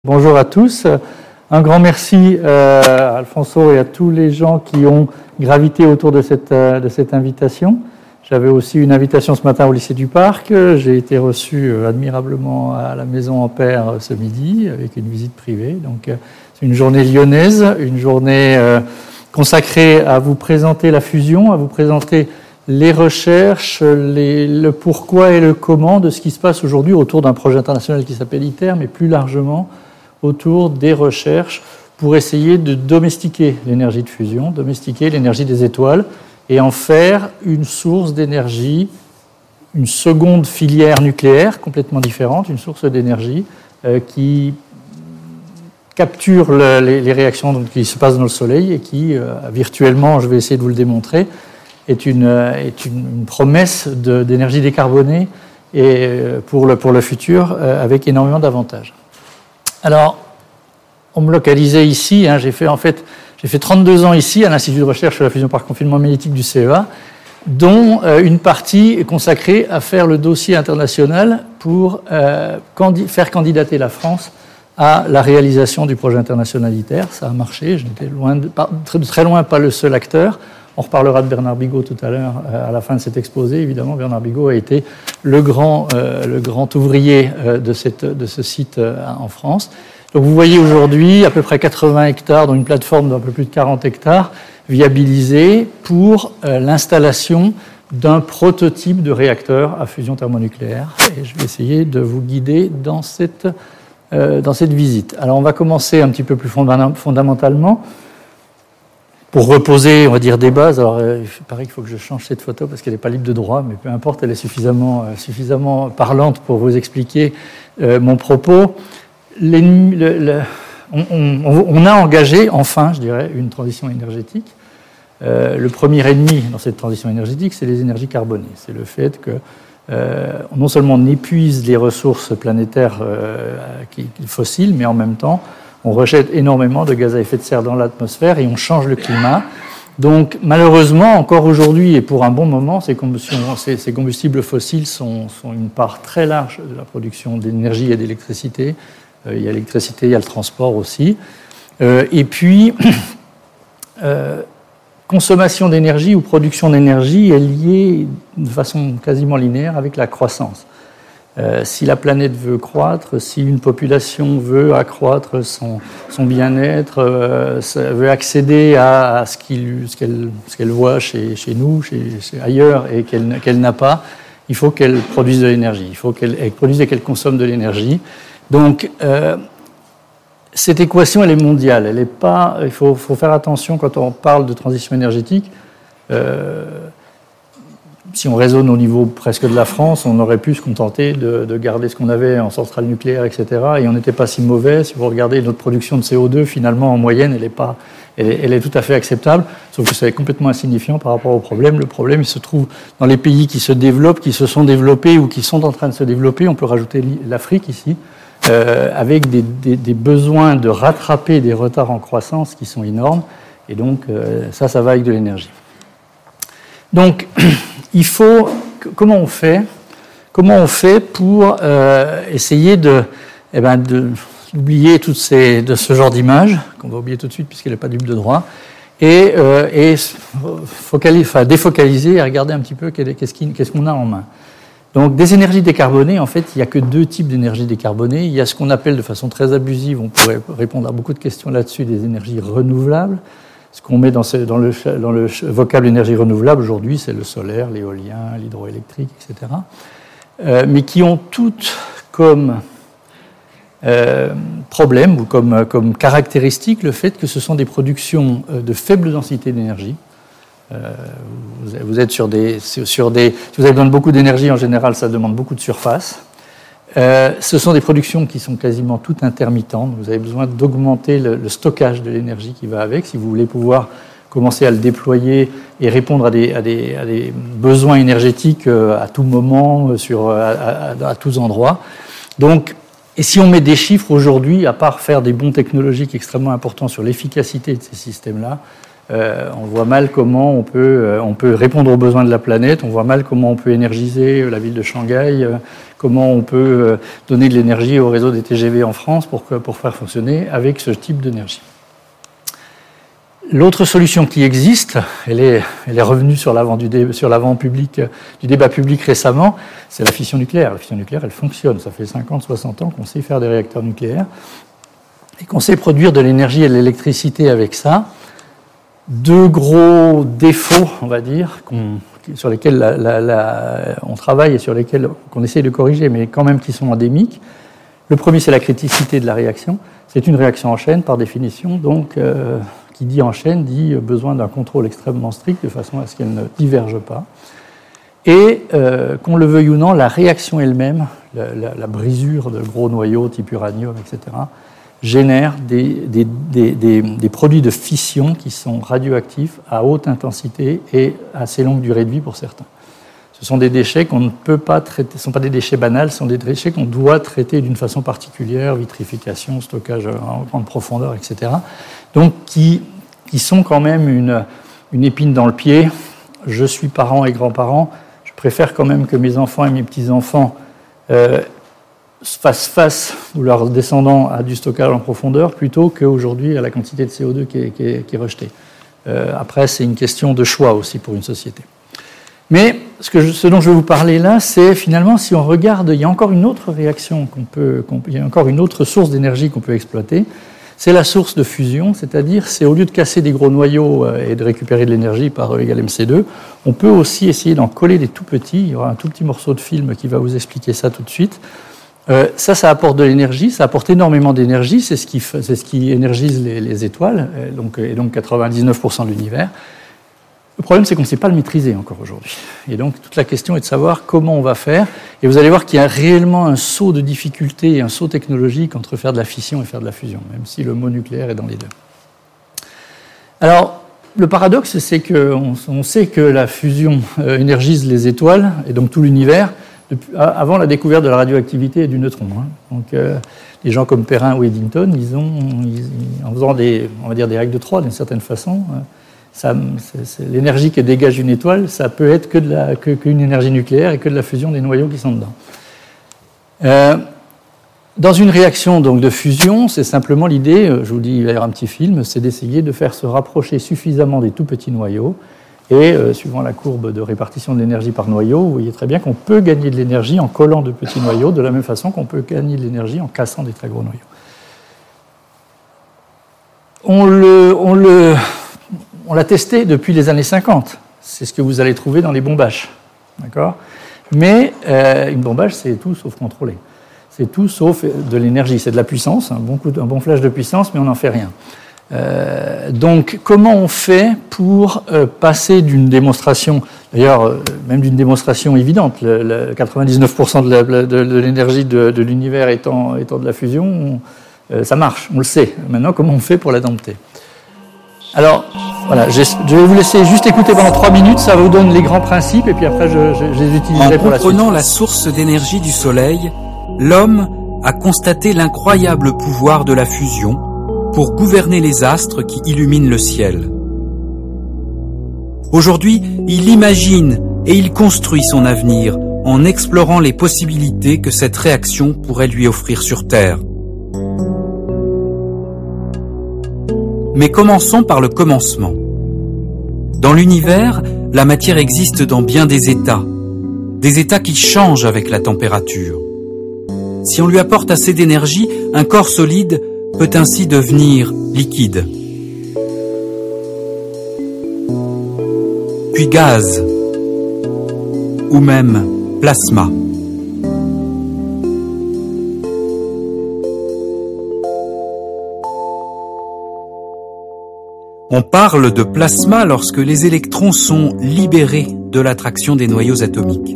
Bonjour à tous. Un grand merci à Alfonso et à tous les gens qui ont gravité autour de cette invitation. J'avais aussi une invitation ce matin au lycée du Parc. J'ai été reçu admirablement à la Maison Ampère ce midi avec une visite privée. Donc, c'est une journée lyonnaise, une journée consacrée à vous présenter la fusion, à vous présenter les recherches, le pourquoi et le comment de ce qui se passe aujourd'hui autour d'un projet international qui s'appelle ITER, mais plus largement autour des recherches pour essayer de domestiquer l'énergie de fusion, domestiquer l'énergie des étoiles et en faire une source d'énergie, une seconde filière nucléaire complètement différente, une source d'énergie qui capture les réactions qui se passent dans le Soleil et qui, virtuellement, je vais essayer de vous le démontrer, est une promesse d'énergie décarbonée et pour le futur avec énormément d'avantages. Alors, on me localisait ici, j'ai fait 32 ans ici à l'Institut de recherche sur la fusion par confinement magnétique du CEA, dont une partie est consacrée à faire le dossier international pour faire candidater la France à la réalisation du projet international ITER. Ça a marché, je n'étais de très loin pas le seul acteur. On reparlera de Bernard Bigot tout à l'heure à la fin de cet exposé. Évidemment, Bernard Bigot a été le grand ouvrier de ce site en France. Donc vous voyez aujourd'hui à peu près 80 hectares, dont une plateforme d'un peu plus de 40 hectares, viabilisée pour l'installation d'un prototype de réacteur à fusion thermonucléaire. Et je vais essayer de vous guider dans cette visite. Alors on va commencer un petit peu plus fondamentalement. Pour reposer, on va dire, des bases, alors il paraît qu'il faut que je change cette photo parce qu'elle n'est pas libre de droit, mais peu importe, elle est suffisamment parlante pour vous expliquer mon propos. On a engagé, enfin, je dirais, une transition énergétique. Le premier ennemi dans cette transition énergétique, c'est les énergies carbonées. C'est le fait que non seulement on épuise les ressources planétaires fossiles, mais en même temps, on rejette énormément de gaz à effet de serre dans l'atmosphère et on change le climat. Donc, malheureusement, encore aujourd'hui et pour un bon moment, ces combustibles fossiles sont une part très large de la production d'énergie et d'électricité. Il y a l'électricité, il y a le transport aussi. Et puis, consommation d'énergie ou production d'énergie est liée de façon quasiment linéaire avec la croissance. Si la planète veut croître, si une population veut accroître son bien-être, veut accéder à ce qu'elle voit chez nous, ailleurs, et qu'elle n'a pas, il faut qu'elle produise de l'énergie. Il faut qu'elle produise et qu'elle consomme de l'énergie. Donc, cette équation, elle est mondiale. Elle est pas. Il faut faire attention quand on parle de transition énergétique. Si on raisonne au niveau presque de la France, on aurait pu se contenter de garder ce qu'on avait en centrale nucléaire, etc. Et on n'était pas si mauvais. Si vous regardez notre production de CO2, finalement, en moyenne, elle est tout à fait acceptable, sauf que c'est complètement insignifiant par rapport au problème. Le problème, il se trouve dans les pays qui se développent, qui se sont développés ou qui sont en train de se développer. On peut rajouter l'Afrique ici, avec des besoins de rattraper des retards en croissance qui sont énormes. Et donc, ça va avec de l'énergie. Donc, il faut. Comment on fait pour essayer d'oublier de ce genre d'images qu'on va oublier tout de suite puisqu'elle n'est pas libre de droit et défocaliser et regarder un petit peu qu'est-ce qu'on a en main. Donc, des énergies décarbonées, en fait, il n'y a que deux types d'énergies décarbonées. Il y a ce qu'on appelle de façon très abusive, on pourrait répondre à beaucoup de questions là-dessus, des énergies renouvelables. Ce qu'on met dans le vocable énergie renouvelable aujourd'hui, c'est le solaire, l'éolien, l'hydroélectrique, etc. Mais qui ont toutes comme problème ou comme caractéristique le fait que ce sont des productions de faible densité d'énergie. Vous êtes sur des. Si vous avez besoin de beaucoup d'énergie, en général, ça demande beaucoup de surface. Ce sont des productions qui sont quasiment toutes intermittentes. Vous avez besoin d'augmenter le stockage de l'énergie qui va avec si vous voulez pouvoir commencer à le déployer et répondre à des besoins énergétiques à tout moment, à tous endroits. Donc, et si on met des chiffres aujourd'hui, à part faire des bons technologiques extrêmement importants sur l'efficacité de ces systèmes-là, On voit mal comment on peut répondre aux besoins de la planète, on voit mal comment on peut énergiser la ville de Shanghai, comment on peut donner de l'énergie au réseau des TGV en France pour faire fonctionner avec ce type d'énergie. L'autre solution qui existe, elle est revenue sur l'avant public, du débat public récemment, c'est la fission nucléaire. La fission nucléaire, elle fonctionne. Ça fait 50, 60 ans qu'on sait faire des réacteurs nucléaires et qu'on sait produire de l'énergie et de l'électricité avec ça. Deux gros défauts, on va dire, sur lesquels on travaille et sur lesquels qu'on essaie de corriger, mais quand même qui sont endémiques. Le premier, c'est la criticité de la réaction. C'est une réaction en chaîne, par définition, donc qui dit en chaîne dit besoin d'un contrôle extrêmement strict de façon à ce qu'elle ne diverge pas. Et qu'on le veuille ou non, la réaction elle-même, la brisure de gros noyaux type uranium, etc., génère des produits de fission qui sont radioactifs à haute intensité et à assez longue durée de vie pour certains. Ce sont des déchets qu'on ne peut pas traiter, ce ne sont pas des déchets banals, ce sont des déchets qu'on doit traiter d'une façon particulière, vitrification, stockage en grande profondeur, etc. Donc qui sont quand même une épine dans le pied. Je suis parent et grand-parent, je préfère quand même que mes enfants et mes petits-enfants fassent face, ou leurs descendants, à du stockage en profondeur, plutôt qu'aujourd'hui à la quantité de CO2 qui est rejetée. Après, c'est une question de choix aussi pour une société. Mais ce dont je vais vous parler là, c'est finalement, si on regarde, il y a encore une autre réaction il y a encore une autre source d'énergie qu'on peut exploiter, c'est la source de fusion, c'est-à-dire, c'est au lieu de casser des gros noyaux et de récupérer de l'énergie par E égale MC2, on peut aussi essayer d'en coller des tout petits. Il y aura un tout petit morceau de film qui va vous expliquer ça tout de suite. Ça apporte de l'énergie, ça apporte énormément d'énergie, c'est ce qui énergise les étoiles, et donc 99% de l'univers. Le problème, c'est qu'on ne sait pas le maîtriser encore aujourd'hui. Et donc, toute la question est de savoir comment on va faire. Et vous allez voir qu'il y a réellement un saut de difficulté et un saut technologique entre faire de la fission et faire de la fusion, même si le mot nucléaire est dans les deux. Alors, le paradoxe, c'est qu'on sait que la fusion énergise les étoiles, et donc tout l'univers, avant la découverte de la radioactivité et du neutron. Donc, des gens comme Perrin ou Eddington, en faisant des règles de 3 d'une certaine façon, l'énergie que dégage une étoile, ça peut être qu'une énergie nucléaire et que de la fusion des noyaux qui sont dedans. Dans une réaction donc, de fusion, c'est simplement l'idée, je vous dis, il va y avoir un petit film, c'est d'essayer de faire se rapprocher suffisamment des tout petits noyaux. Et suivant la courbe de répartition de l'énergie par noyau, vous voyez très bien qu'on peut gagner de l'énergie en collant de petits noyaux, de la même façon qu'on peut gagner de l'énergie en cassant des très gros noyaux. On l'a testé depuis les années 50. C'est ce que vous allez trouver dans les bombages. D'accord ? Mais une bombage, c'est tout sauf contrôlé. C'est tout sauf de l'énergie. C'est de la puissance, un bon flash de puissance, mais on n'en fait rien. Donc, comment on fait pour passer d'une démonstration, d'ailleurs, même d'une démonstration évidente, 99% de l'énergie de l'univers étant de la fusion, ça marche, on le sait. Maintenant, comment on fait pour la dompter ? Alors, voilà, je vais vous laisser juste écouter pendant 3 minutes, ça vous donne les grands principes, et puis après, je les utiliserai pour la suite. En comprenant la source d'énergie du Soleil, l'homme a constaté l'incroyable pouvoir de la fusion pour gouverner les astres qui illuminent le ciel. Aujourd'hui, il imagine et il construit son avenir en explorant les possibilités que cette réaction pourrait lui offrir sur Terre. Mais commençons par le commencement. Dans l'univers, la matière existe dans bien des états qui changent avec la température. Si on lui apporte assez d'énergie, un corps solide peut ainsi devenir liquide, puis gaz, ou même plasma. On parle de plasma lorsque les électrons sont libérés de l'attraction des noyaux atomiques.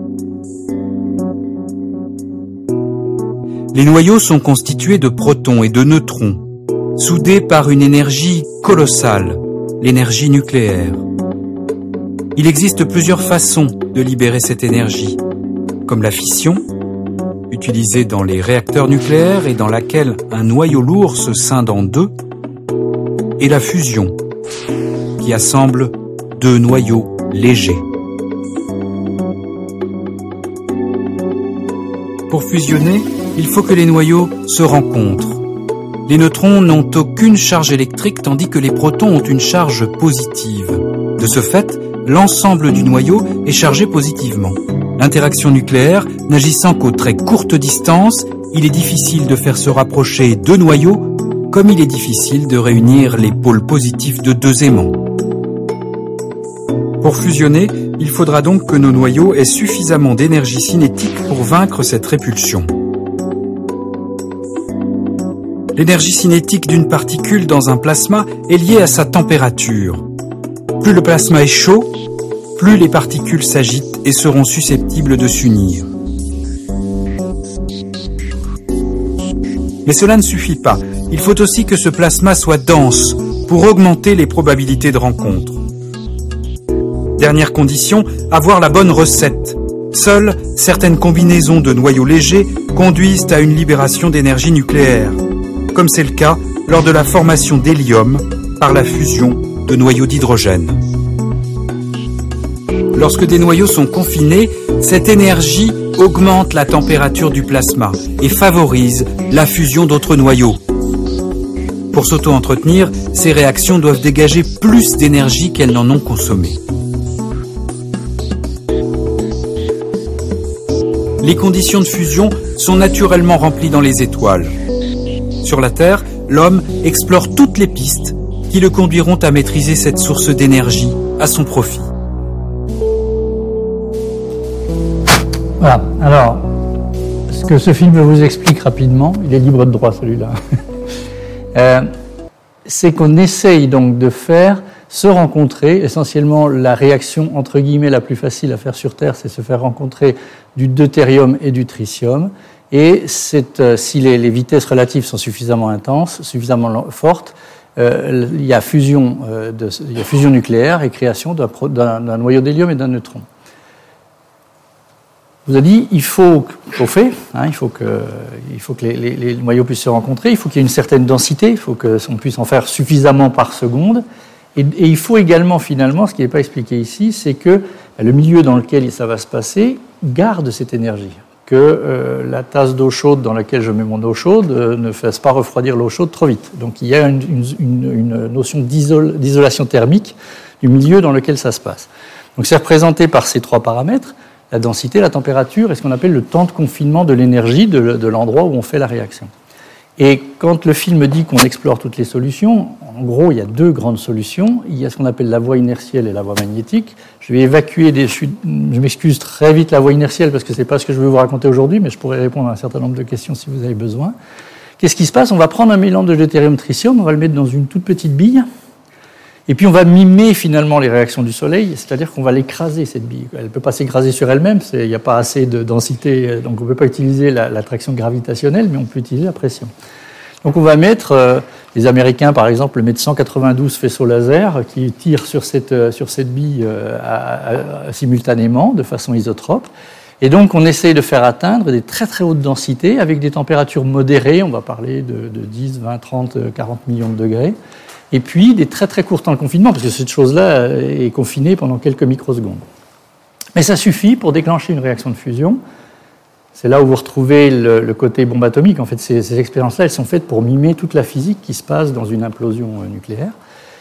Les noyaux sont constitués de protons et de neutrons, soudés par une énergie colossale, l'énergie nucléaire. Il existe plusieurs façons de libérer cette énergie, comme la fission, utilisée dans les réacteurs nucléaires et dans laquelle un noyau lourd se scinde en deux, et la fusion, qui assemble deux noyaux légers. Pour fusionner, il faut que les noyaux se rencontrent. Les neutrons n'ont aucune charge électrique tandis que les protons ont une charge positive. De ce fait, l'ensemble du noyau est chargé positivement. L'interaction nucléaire n'agissant qu'aux très courtes distances, il est difficile de faire se rapprocher deux noyaux, comme il est difficile de réunir les pôles positifs de deux aimants. Pour fusionner, il faudra donc que nos noyaux aient suffisamment d'énergie cinétique pour vaincre cette répulsion. L'énergie cinétique d'une particule dans un plasma est liée à sa température. Plus le plasma est chaud, plus les particules s'agitent et seront susceptibles de s'unir. Mais cela ne suffit pas. Il faut aussi que ce plasma soit dense pour augmenter les probabilités de rencontre. Dernière condition, avoir la bonne recette. Seules certaines combinaisons de noyaux légers conduisent à une libération d'énergie nucléaire, comme c'est le cas lors de la formation d'hélium par la fusion de noyaux d'hydrogène. Lorsque des noyaux sont confinés, cette énergie augmente la température du plasma et favorise la fusion d'autres noyaux. Pour s'auto-entretenir, ces réactions doivent dégager plus d'énergie qu'elles n'en ont consommé. Les conditions de fusion sont naturellement remplies dans les étoiles. Sur la Terre, l'homme explore toutes les pistes qui le conduiront à maîtriser cette source d'énergie à son profit. Voilà, alors, ce que ce film vous explique rapidement, il est libre de droit celui-là, c'est qu'on essaye donc de faire se rencontrer, essentiellement la réaction entre guillemets la plus facile à faire sur Terre, c'est se faire rencontrer du deutérium et du tritium. Et si les vitesses relatives sont suffisamment intenses, suffisamment fortes, il y a fusion nucléaire et création d'un noyau d'hélium et d'un neutron. Je vous ai dit, il faut que les noyaux puissent se rencontrer, il faut qu'il y ait une certaine densité, il faut qu'on puisse en faire suffisamment par seconde. Et il faut également, finalement, ce qui n'est pas expliqué ici, c'est que le milieu dans lequel ça va se passer garde cette énergie. Que la tasse d'eau chaude dans laquelle je mets mon eau chaude ne fasse pas refroidir l'eau chaude trop vite. Donc il y a une notion d'isolation thermique du milieu dans lequel ça se passe. Donc c'est représenté par ces trois paramètres, la densité, la température et ce qu'on appelle le temps de confinement de l'énergie de l'endroit où on fait la réaction. Et quand le film dit qu'on explore toutes les solutions, en gros, il y a deux grandes solutions. Il y a ce qu'on appelle la voie inertielle et la voie magnétique. Je vais évacuer je m'excuse très vite la voie inertielle parce que ce n'est pas ce que je vais vous raconter aujourd'hui, mais je pourrais répondre à un certain nombre de questions si vous avez besoin. Qu'est-ce qui se passe ? On va prendre un mélange de deutérium-tritium, on va le mettre dans une toute petite bille, et puis on va mimer finalement les réactions du Soleil, c'est-à-dire qu'on va l'écraser, cette bille. Elle ne peut pas s'écraser sur elle-même, il n'y a pas assez de densité, donc on ne peut pas utiliser l'attraction gravitationnelle, mais on peut utiliser la pression. Donc on va mettre, les Américains par exemple mettent 192 faisceaux laser qui tirent sur cette bille simultanément, de façon isotrope. Et donc on essaye de faire atteindre des très très hautes densités avec des températures modérées, on va parler de 10, 20, 30, 40 millions de degrés. Et puis des très très courts temps de confinement, parce que cette chose-là est confinée pendant quelques microsecondes. Mais ça suffit pour déclencher une réaction de fusion. C'est là où vous retrouvez le côté bombe atomique. En fait, ces expériences-là, elles sont faites pour mimer toute la physique qui se passe dans une implosion nucléaire.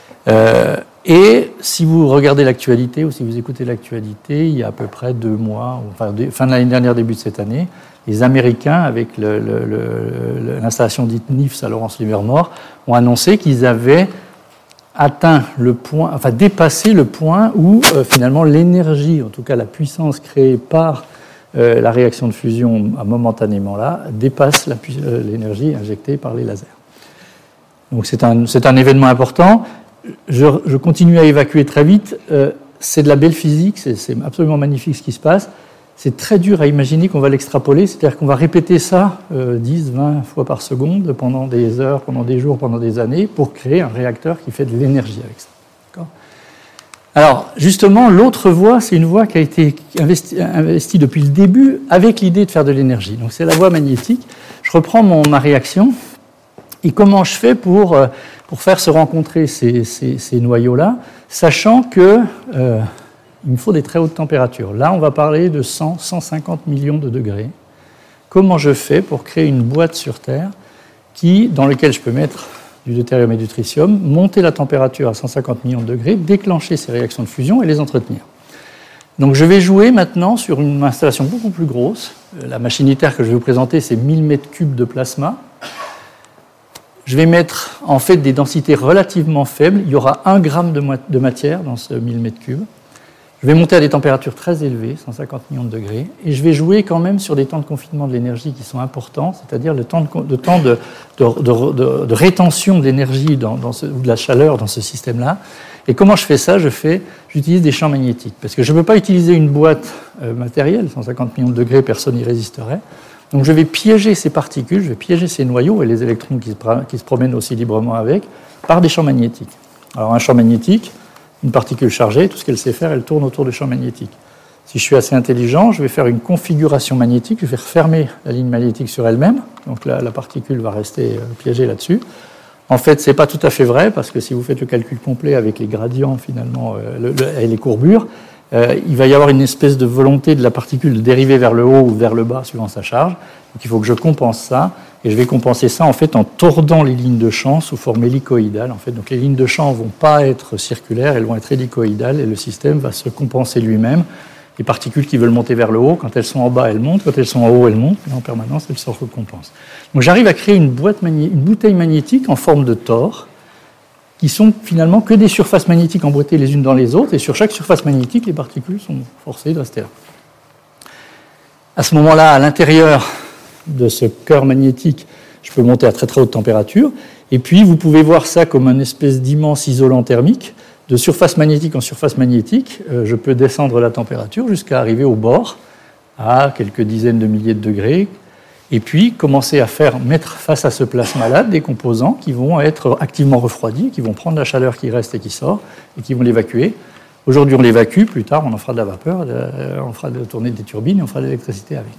Et si vous regardez l'actualité, ou si vous écoutez l'actualité, il y a à peu près 2 mois, enfin fin de l'année dernière, début de cette année, les Américains, avec l'installation dite NIFS à Lawrence-Livermore, ont annoncé qu'ils avaient atteint le point, enfin dépassé le point où finalement l'énergie, en tout cas la puissance créée par la réaction de fusion momentanément là, dépasse l'énergie injectée par les lasers. Donc c'est un événement important. Je continue à évacuer très vite. C'est de la belle physique, c'est absolument magnifique ce qui se passe. C'est très dur à imaginer qu'on va l'extrapoler, c'est-à-dire qu'on va répéter ça 10, 20 fois par seconde pendant des heures, pendant des jours, pendant des années, pour créer un réacteur qui fait de l'énergie avec ça. D'accord ? Alors, justement, l'autre voie, c'est une voie qui a été investie depuis le début avec l'idée de faire de l'énergie. Donc, c'est la voie magnétique. Je reprends ma réaction. Et comment je fais pour faire se rencontrer ces noyaux-là ? sachant que il me faut des très hautes températures. Là, on va parler de 100, 150 millions de degrés. Comment je fais pour créer une boîte sur Terre dans laquelle je peux mettre du deutérium et du tritium, monter la température à 150 millions de degrés, déclencher ces réactions de fusion et les entretenir. Donc je vais jouer maintenant sur une installation beaucoup plus grosse. La machine ITER que je vais vous présenter, c'est 1000 m3 de plasma. Je vais mettre en fait des densités relativement faibles. Il y aura 1 gramme de matière dans ce 1000 m3. Je vais monter à des températures très élevées, 150 millions de degrés, et je vais jouer quand même sur des temps de confinement de l'énergie qui sont importants, c'est-à-dire le temps de rétention de l'énergie ou de la chaleur dans ce système-là. Et comment je fais ça? J'utilise des champs magnétiques, parce que je ne peux pas utiliser une boîte matérielle, 150 millions de degrés, personne n'y résisterait. Donc je vais piéger ces particules, je vais piéger ces noyaux et les électrons qui se promènent aussi librement avec, par des champs magnétiques. Alors un champ magnétique, une particule chargée, tout ce qu'elle sait faire, elle tourne autour du champ magnétique. Si je suis assez intelligent, je vais faire une configuration magnétique, je vais refermer la ligne magnétique sur elle-même, donc la particule va rester piégée là-dessus. En fait, ce n'est pas tout à fait vrai, parce que si vous faites le calcul complet avec les gradients finalement et les courbures, il va y avoir une espèce de volonté de la particule de dériver vers le haut ou vers le bas suivant sa charge. Donc il faut que je compense ça, et je vais compenser ça en fait en tordant les lignes de champ sous forme hélicoïdale. En fait. Donc les lignes de champ ne vont pas être circulaires, elles vont être hélicoïdales, et le système va se compenser lui-même. Les particules qui veulent monter vers le haut, quand elles sont en bas, elles montent, quand elles sont en haut, elles montent, et en permanence, elles se recompensent. Donc j'arrive à créer une bouteille magnétique en forme de tore, qui sont finalement que des surfaces magnétiques emboîtées les unes dans les autres, et sur chaque surface magnétique, les particules sont forcées de rester là. À ce moment-là, à l'intérieur de ce cœur magnétique, je peux monter à très très haute température, et puis vous pouvez voir ça comme une espèce d'immense isolant thermique. De surface magnétique en surface magnétique, je peux descendre la température jusqu'à arriver au bord, à quelques dizaines de milliers de degrés, et puis commencer à mettre face à ce plasma-là des composants qui vont être activement refroidis, qui vont prendre la chaleur qui reste et qui sort, et qui vont l'évacuer. Aujourd'hui, on l'évacue, plus tard, on en fera de la vapeur, on fera tourner des turbines, et on fera de l'électricité avec.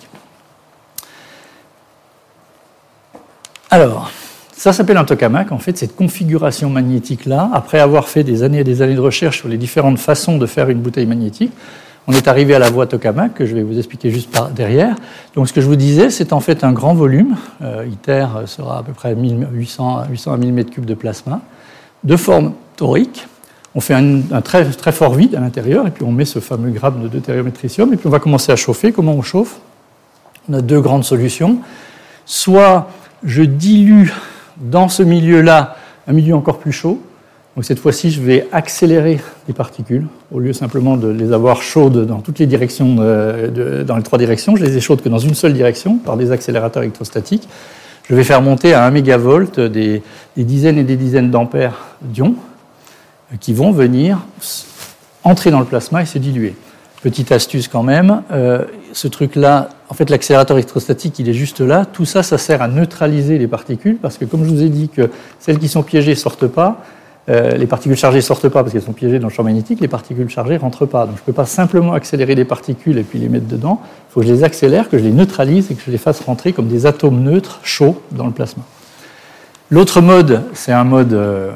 Alors, ça s'appelle un tokamak, en fait, cette configuration magnétique-là, après avoir fait des années et des années de recherche sur les différentes façons de faire une bouteille magnétique, on est arrivé à la voie tokamak, que je vais vous expliquer juste derrière. Donc ce que je vous disais, c'est en fait un grand volume, ITER sera à peu près 800 à 1000 m3 de plasma, de forme torique. On fait un très, très fort vide à l'intérieur, et puis on met ce fameux gramme de deutérium et tritium, et puis on va commencer à chauffer. Comment on chauffe? On a deux grandes solutions. Soit je dilue dans ce milieu-là un milieu encore plus chaud. Donc cette fois-ci, je vais accélérer les particules. Au lieu simplement de les avoir chaudes dans toutes les directions, dans les trois directions, je les ai chaudes que dans une seule direction par des accélérateurs électrostatiques. Je vais faire monter à 1 mégavolt des dizaines et des dizaines d'ampères d'ions qui vont venir entrer dans le plasma et se diluer. Petite astuce quand même, ce truc-là, en fait l'accélérateur électrostatique il est juste là, tout ça, ça sert à neutraliser les particules, parce que comme je vous ai dit que celles qui sont piégées ne sortent pas, les particules chargées ne sortent pas parce qu'elles sont piégées dans le champ magnétique, les particules chargées ne rentrent pas. Donc je ne peux pas simplement accélérer les particules et puis les mettre dedans, il faut que je les accélère, que je les neutralise et que je les fasse rentrer comme des atomes neutres chauds dans le plasma. L'autre mode, c'est un mode,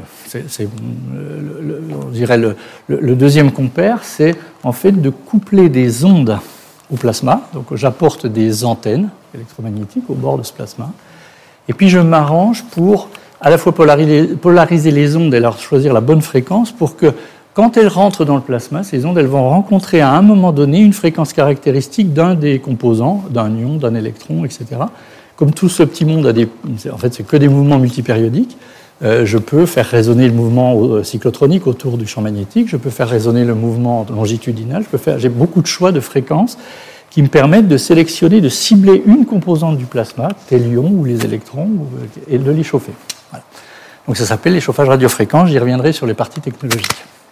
on dirait le deuxième compère, c'est en fait de coupler des ondes au plasma. Donc j'apporte des antennes électromagnétiques au bord de ce plasma. Et puis je m'arrange pour à la fois polariser les ondes et leur choisir la bonne fréquence pour que quand elles rentrent dans le plasma, ces ondes elles vont rencontrer à un moment donné une fréquence caractéristique d'un des composants, d'un ion, d'un électron, etc. Comme tout ce petit monde en fait, c'est que des mouvements multipériodiques, je peux faire résonner le mouvement cyclotronique autour du champ magnétique, je peux faire résonner le mouvement longitudinal, j'ai beaucoup de choix de fréquences qui me permettent de sélectionner, de cibler une composante du plasma, tel ion ou les électrons, et de les chauffer. Voilà. Donc ça s'appelle les chauffages radiofréquents, j'y reviendrai sur les parties technologiques.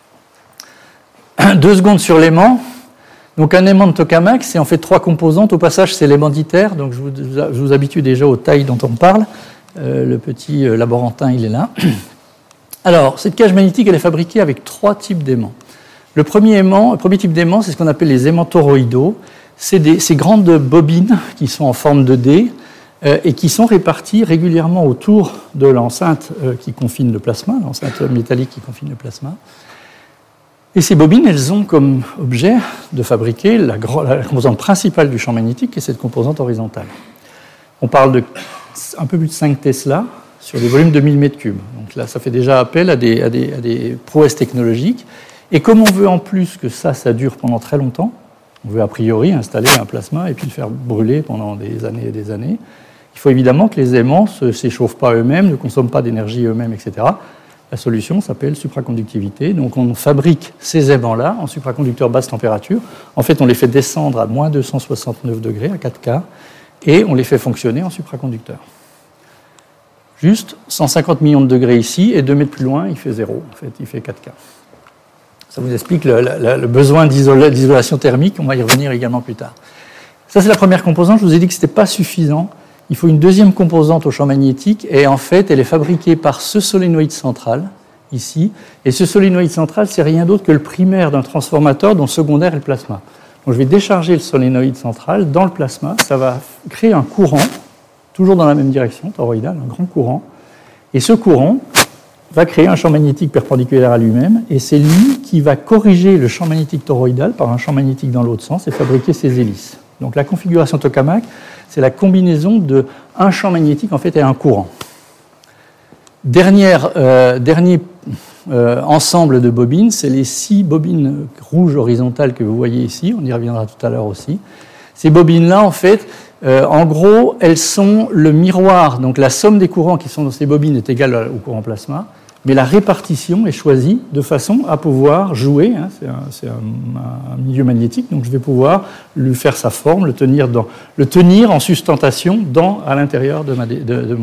2 secondes sur l'aimant. Donc un aimant de tokamak, c'est en fait 3 composantes. Au passage, c'est l'aimant d'ITER, donc je vous habitue déjà aux tailles dont on parle. Le petit laborantin, il est là. Alors, cette cage magnétique, elle est fabriquée avec 3 types d'aimants. Le premier type d'aimant, c'est ce qu'on appelle les aimants toroïdaux. C'est ces grandes bobines qui sont en forme de dé et qui sont réparties régulièrement autour de l'enceinte qui confine le plasma, l'enceinte métallique qui confine le plasma. Et ces bobines, elles ont comme objet de fabriquer la composante principale du champ magnétique, qui est cette composante horizontale. On parle de un peu plus de 5 Tesla sur des volumes de 1000 m3. Donc là, ça fait déjà appel à des prouesses technologiques. Et comme on veut en plus que ça dure pendant très longtemps, on veut a priori installer un plasma et puis le faire brûler pendant des années et des années, il faut évidemment que les aimants ne s'échauffent pas eux-mêmes, ne consomment pas d'énergie eux-mêmes, etc. La solution s'appelle supraconductivité. Donc on fabrique ces aimants-là en supraconducteurs basse température. En fait, on les fait descendre à moins 269 degrés, à 4K, et on les fait fonctionner en supraconducteurs. Juste 150 millions de degrés ici, et 2 mètres plus loin, il fait 0. En fait, il fait 4K. Ça vous explique le besoin d'isolation thermique. On va y revenir également plus tard. Ça, c'est la première composante. Je vous ai dit que ce n'était pas suffisant. Il faut une deuxième composante au champ magnétique, et en fait, elle est fabriquée par ce solénoïde central, ici. Et ce solénoïde central, c'est rien d'autre que le primaire d'un transformateur dont le secondaire est le plasma. Donc, je vais décharger le solénoïde central dans le plasma. Ça va créer un courant, toujours dans la même direction, toroïdal, un grand courant. Et ce courant va créer un champ magnétique perpendiculaire à lui-même, et c'est lui qui va corriger le champ magnétique toroïdal par un champ magnétique dans l'autre sens et fabriquer ses hélices. Donc la configuration tokamak, c'est la combinaison d'un champ magnétique en fait et un courant. Dernier ensemble de bobines, c'est les 6 bobines rouges horizontales que vous voyez ici. On y reviendra tout à l'heure aussi. Ces bobines-là, en fait, en gros, elles sont le miroir. Donc la somme des courants qui sont dans ces bobines est égale au courant plasma, mais la répartition est choisie de façon à pouvoir jouer. Hein, c'est un milieu magnétique, donc je vais pouvoir lui faire sa forme, le tenir en sustentation à l'intérieur de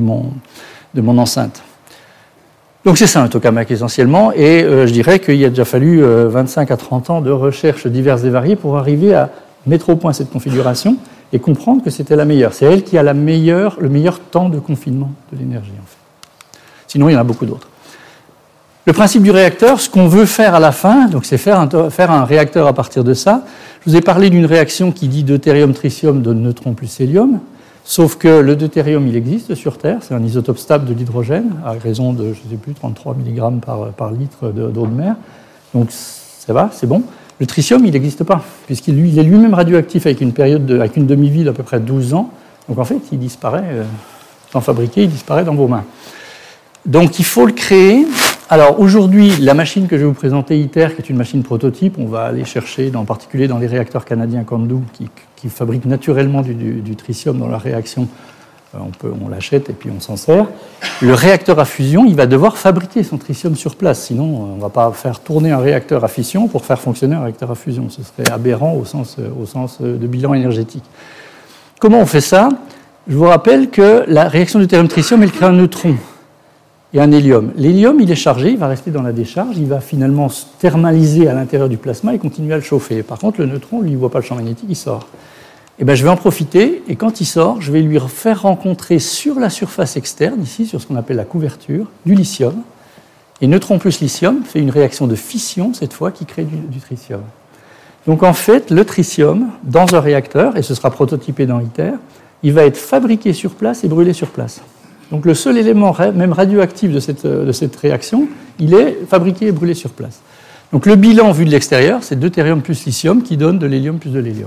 mon enceinte. Donc c'est ça un tokamak essentiellement, et je dirais qu'il a déjà fallu 25 à 30 ans de recherches diverses et variées pour arriver à mettre au point cette configuration et comprendre que c'était la meilleure. C'est elle qui a le meilleur temps de confinement de l'énergie, en fait. Sinon, il y en a beaucoup d'autres. Le principe du réacteur, ce qu'on veut faire à la fin, donc c'est faire un réacteur à partir de ça. Je vous ai parlé d'une réaction qui dit deutérium-tritium donne neutron plus hélium, sauf que le deutérium, il existe sur Terre, c'est un isotope stable de l'hydrogène, à raison de, je ne sais plus, 33 mg par litre d'eau de mer. Donc ça va, c'est bon. Le tritium, il n'existe pas, puisqu'il est lui-même radioactif avec une demi-vie d'à peu près 12 ans. Donc en fait, il disparaît, sans fabriquer, il disparaît dans vos mains. Donc il faut le créer. Alors aujourd'hui, la machine que je vais vous présenter, ITER, qui est une machine prototype, on va aller chercher, en particulier dans les réacteurs canadiens Candu, qui fabriquent naturellement du tritium dans leur réaction. On l'achète et puis on s'en sert. Le réacteur à fusion, il va devoir fabriquer son tritium sur place. Sinon, on ne va pas faire tourner un réacteur à fission pour faire fonctionner un réacteur à fusion. Ce serait aberrant au sens de bilan énergétique. Comment on fait ça? Je vous rappelle que la réaction deutérium-tritium, elle crée un neutron et un hélium. L'hélium, il est chargé, il va rester dans la décharge, il va finalement se thermaliser à l'intérieur du plasma et continuer à le chauffer. Par contre, le neutron, lui, il ne voit pas le champ magnétique, il sort. Et bien, je vais en profiter, et quand il sort, je vais lui faire rencontrer sur la surface externe, ici, sur ce qu'on appelle la couverture, du lithium. Et neutron plus lithium fait une réaction de fission, cette fois, qui crée du tritium. Donc, en fait, le tritium, dans un réacteur, et ce sera prototypé dans ITER, il va être fabriqué sur place et brûlé sur place. Donc, le seul élément même radioactif de cette réaction, il est fabriqué et brûlé sur place. Donc, le bilan vu de l'extérieur, c'est deutérium plus lithium qui donne de l'hélium plus de l'hélium.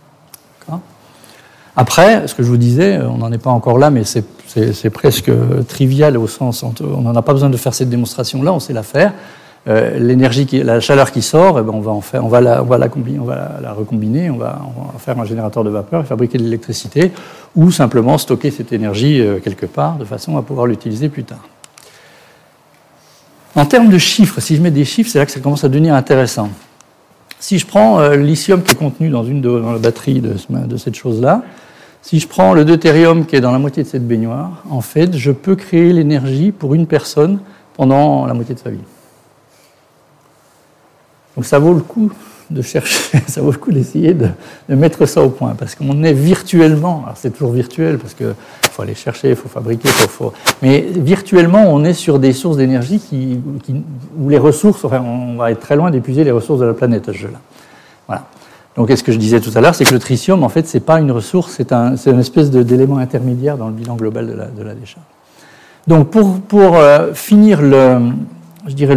Après, ce que je vous disais, on n'en est pas encore là, mais c'est presque trivial au sens, on n'en a pas besoin de faire cette démonstration-là, on sait la faire. La chaleur qui sort, eh ben on va la recombiner, on va faire un générateur de vapeur et fabriquer de l'électricité, ou simplement stocker cette énergie quelque part, de façon à pouvoir l'utiliser plus tard. En termes de chiffres, si je mets des chiffres, c'est là que ça commence à devenir intéressant. Si je prends le lithium qui est contenu dans la batterie de cette chose-là, si je prends le deutérium qui est dans la moitié de cette baignoire, en fait, je peux créer l'énergie pour une personne pendant la moitié de sa vie. Donc ça vaut le coup de chercher, ça vaut le coup d'essayer de mettre ça au point, parce qu'on est virtuellement, alors c'est toujours virtuel, parce qu'il faut aller chercher, il faut fabriquer, mais virtuellement, on est sur des sources d'énergie où les ressources, enfin, on va être très loin d'épuiser les ressources de la planète à ce jeu-là. Voilà. Donc, ce que je disais tout à l'heure, c'est que le tritium, en fait, c'est pas une ressource, c'est une espèce d'élément intermédiaire dans le bilan global de la décharge. Donc, pour finir je dirais,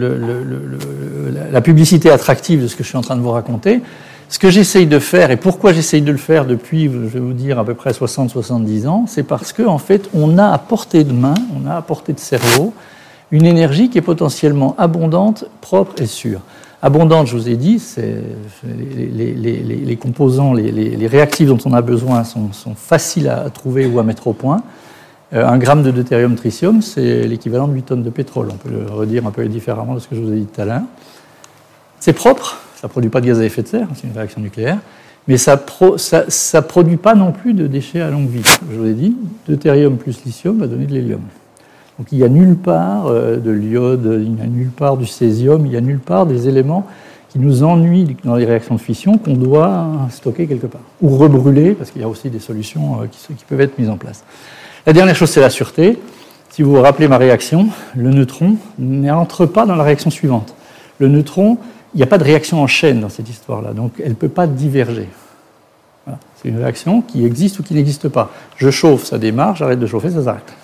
la publicité attractive de ce que je suis en train de vous raconter. Ce que j'essaye de faire, et pourquoi j'essaye de le faire depuis, je vais vous dire, à peu près 60-70 ans, c'est parce qu'en fait, on a à portée de main, on a à portée de cerveau, une énergie qui est potentiellement abondante, propre et sûre. Abondante, je vous ai dit, c'est les composants, les réactifs dont on a besoin sont faciles à trouver ou à mettre au point. 1 gramme de deutérium tritium, c'est l'équivalent de 8 tonnes de pétrole. On peut le redire un peu différemment de ce que je vous ai dit tout à l'heure. C'est propre, ça ne produit pas de gaz à effet de serre, c'est une réaction nucléaire, mais ça ne produit pas non plus de déchets à longue vie. Je vous ai dit, deutérium plus lithium va donner de l'hélium. Donc il n'y a nulle part de l'iode, il n'y a nulle part du césium, il n'y a nulle part des éléments qui nous ennuient dans les réactions de fission qu'on doit stocker quelque part. Ou rebrûler, parce qu'il y a aussi des solutions qui peuvent être mises en place. La dernière chose, c'est la sûreté. Si vous vous rappelez ma réaction, le neutron n'entre pas dans la réaction suivante. Le neutron, il n'y a pas de réaction en chaîne dans cette histoire-là, donc elle ne peut pas diverger. Voilà. C'est une réaction qui existe ou qui n'existe pas. Je chauffe, ça démarre, j'arrête de chauffer, ça s'arrête.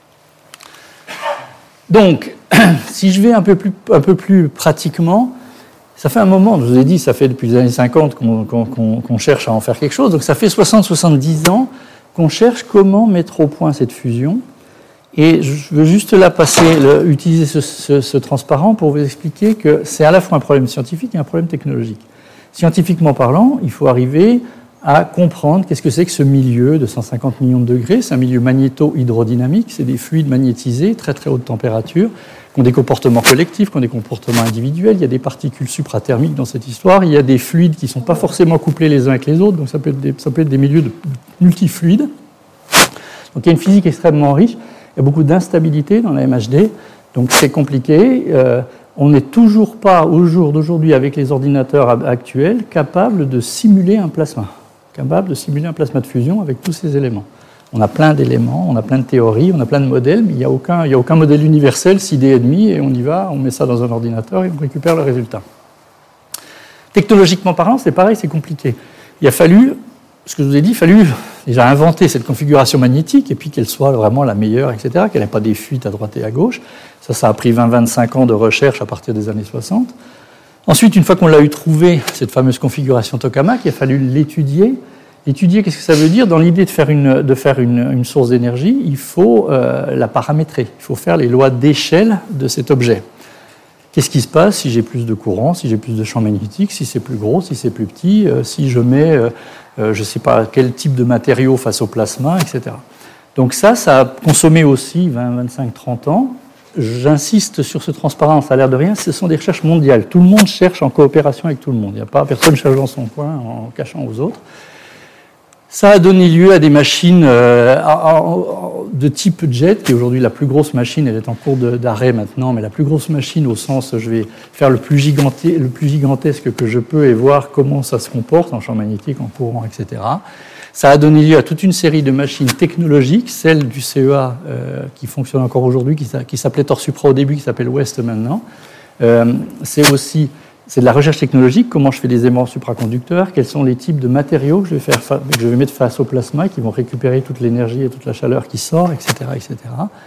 Donc, si je vais un peu plus pratiquement, ça fait un moment, je vous ai dit, ça fait depuis les années 50 qu'on cherche à en faire quelque chose, donc ça fait 60-70 ans qu'on cherche comment mettre au point cette fusion. Et je veux juste là utiliser ce transparent pour vous expliquer que c'est à la fois un problème scientifique et un problème technologique. Scientifiquement parlant, il faut arriver à comprendre qu'est-ce que c'est que ce milieu de 150 millions de degrés. C'est un milieu magnéto-hydrodynamique, c'est des fluides magnétisés, très très haute température, qui ont des comportements collectifs, qui ont des comportements individuels. Il y a des particules suprathermiques dans cette histoire. Il y a des fluides qui ne sont pas forcément couplés les uns avec les autres, donc ça peut être des milieux de multifluides. Donc il y a une physique extrêmement riche. Il y a beaucoup d'instabilité dans la MHD, donc c'est compliqué. On n'est toujours pas, au jour d'aujourd'hui, avec les ordinateurs actuels, capable de simuler un plasma. Capable de simuler un plasma de fusion avec tous ces éléments. On a plein d'éléments, on a plein de théories, on a plein de modèles, mais il n'y a aucun modèle universel, 6D+, et on y va, on met ça dans un ordinateur et on récupère le résultat. Technologiquement parlant, c'est pareil, c'est compliqué. Il a fallu, ce que je vous ai dit, il a fallu déjà inventer cette configuration magnétique et puis qu'elle soit vraiment la meilleure, etc., qu'elle n'ait pas des fuites à droite et à gauche. Ça a pris 20-25 ans de recherche à partir des années 60. Ensuite, une fois qu'on l'a eu trouvé, cette fameuse configuration tokamak, il a fallu l'étudier. Étudier, qu'est-ce que ça veut dire? Dans l'idée de faire une source d'énergie, il faut la paramétrer. Il faut faire les lois d'échelle de cet objet. Qu'est-ce qui se passe si j'ai plus de courant, si j'ai plus de champ magnétique, si c'est plus gros, si c'est plus petit, si je mets, je ne sais pas, quel type de matériaux face au plasma, etc. Donc ça a consommé aussi 20, 25, 30 ans. J'insiste sur ce transparent, ça a l'air de rien, ce sont des recherches mondiales. Tout le monde cherche en coopération avec tout le monde. Il n'y a pas personne cherche dans son coin en cachant aux autres. Ça a donné lieu à des machines de type jet, qui est aujourd'hui la plus grosse machine, elle est en cours d'arrêt maintenant, mais la plus grosse machine au sens, je vais faire le plus gigantesque que je peux et voir comment ça se comporte en champ magnétique, en courant, etc. Ça a donné lieu à toute une série de machines technologiques, celle du CEA qui fonctionne encore aujourd'hui, qui s'appelait Torsupra au début, qui s'appelle West maintenant. C'est de la recherche technologique, comment je fais des aimants supraconducteurs, quels sont les types de matériaux que je vais mettre face au plasma qui vont récupérer toute l'énergie et toute la chaleur qui sort, etc. etc.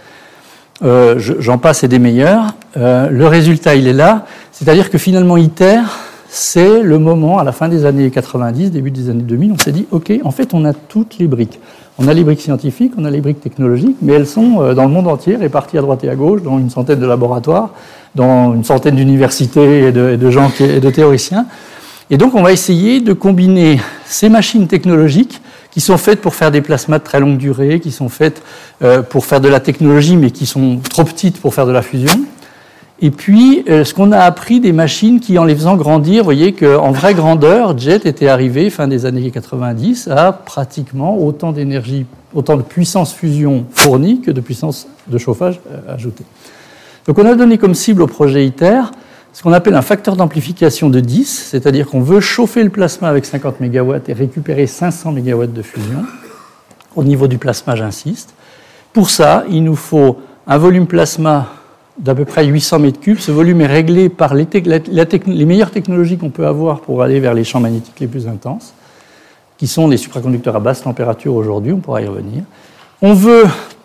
J'en passe et des meilleurs. Le résultat, il est là. C'est-à-dire que finalement, ITER, c'est le moment, à la fin des années 90, début des années 2000, on s'est dit, OK, en fait, on a toutes les briques. On a les briques scientifiques, on a les briques technologiques, mais elles sont dans le monde entier, réparties à droite et à gauche, dans une centaine de laboratoires, dans une centaine d'universités et de gens et de théoriciens. Et donc, on va essayer de combiner ces machines technologiques qui sont faites pour faire des plasmas de très longue durée, qui sont faites pour faire de la technologie, mais qui sont trop petites pour faire de la fusion. Et puis, ce qu'on a appris des machines qui, en les faisant grandir, vous voyez qu'en vraie grandeur, Jet était arrivé, fin des années 90, à pratiquement autant d'énergie, autant de puissance fusion fournie que de puissance de chauffage ajoutée. Donc, on a donné comme cible au projet ITER ce qu'on appelle un facteur d'amplification de 10, c'est-à-dire qu'on veut chauffer le plasma avec 50 MW et récupérer 500 MW de fusion. Au niveau du plasma, j'insiste. Pour ça, il nous faut un volume plasma d'à peu près 800 mètres cubes. Ce volume est réglé par les meilleures technologies qu'on peut avoir pour aller vers les champs magnétiques les plus intenses, qui sont les supraconducteurs à basse température aujourd'hui, on pourra y revenir. On veut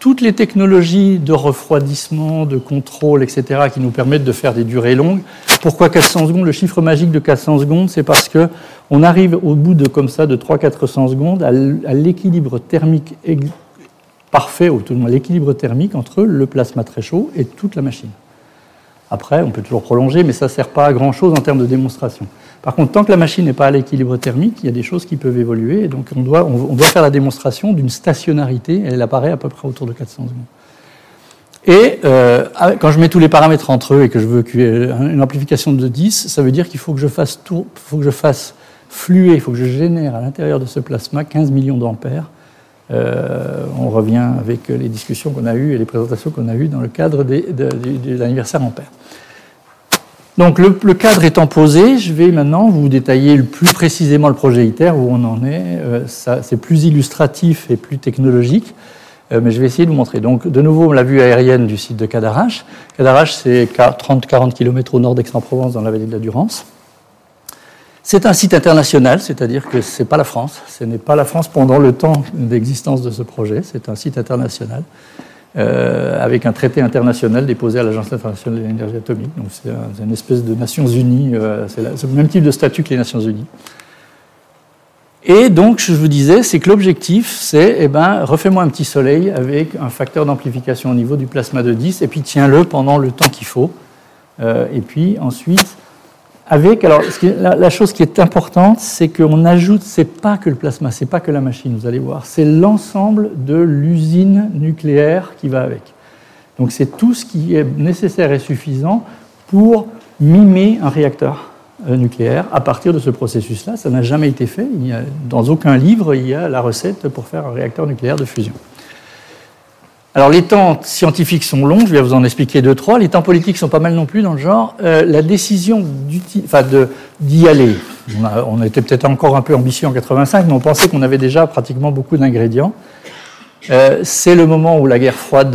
toutes les technologies de refroidissement, de contrôle, etc., qui nous permettent de faire des durées longues. Pourquoi 400 secondes? Le chiffre magique de 400 secondes, c'est parce qu'on arrive au bout de, comme ça, de 300-400 secondes à l'équilibre thermique parfait, ou tout le moins l'équilibre thermique entre le plasma très chaud et toute la machine. Après, on peut toujours prolonger, mais ça ne sert pas à grand-chose en termes de démonstration. Par contre, tant que la machine n'est pas à l'équilibre thermique, il y a des choses qui peuvent évoluer, et donc on doit faire la démonstration d'une stationnarité, et elle apparaît à peu près autour de 400 secondes. Et quand je mets tous les paramètres entre eux et que je veux une amplification de 10, ça veut dire qu'il faut que je fasse fluer, il faut que je génère à l'intérieur de ce plasma 15 millions d'ampères. On revient avec les discussions qu'on a eues et les présentations qu'on a eues dans le cadre de l'anniversaire Ampère. Donc le cadre étant posé, je vais maintenant vous détailler plus précisément le projet ITER, où on en est. C'est plus illustratif et plus technologique, mais je vais essayer de vous montrer. Donc de nouveau, la vue aérienne du site de Cadarache. Cadarache, c'est 30-40 km au nord d'Aix-en-Provence, dans la vallée de la Durance. C'est un site international, c'est-à-dire que ce n'est pas la France. Ce n'est pas la France pendant le temps d'existence de ce projet. C'est un site international avec un traité international déposé à l'Agence internationale de l'énergie atomique. Donc c'est une espèce de Nations Unies. C'est le même type de statut que les Nations Unies. Et donc, je vous disais, c'est que l'objectif, c'est, refais-moi un petit soleil avec un facteur d'amplification au niveau du plasma de 10, et puis tiens-le pendant le temps qu'il faut. Et puis ensuite... Alors, la chose qui est importante, c'est qu'on ajoute, c'est pas que le plasma, c'est pas que la machine, vous allez voir, c'est l'ensemble de l'usine nucléaire qui va avec. Donc c'est tout ce qui est nécessaire et suffisant pour mimer un réacteur nucléaire à partir de ce processus-là. Ça n'a jamais été fait. Dans aucun livre, il y a la recette pour faire un réacteur nucléaire de fusion. Alors, les temps scientifiques sont longs, je vais vous en expliquer 2-3. Les temps politiques sont pas mal non plus dans le genre. La décision d'y aller, on était peut-être encore un peu ambitieux en 85, mais on pensait qu'on avait déjà pratiquement beaucoup d'ingrédients. C'est le moment où la guerre froide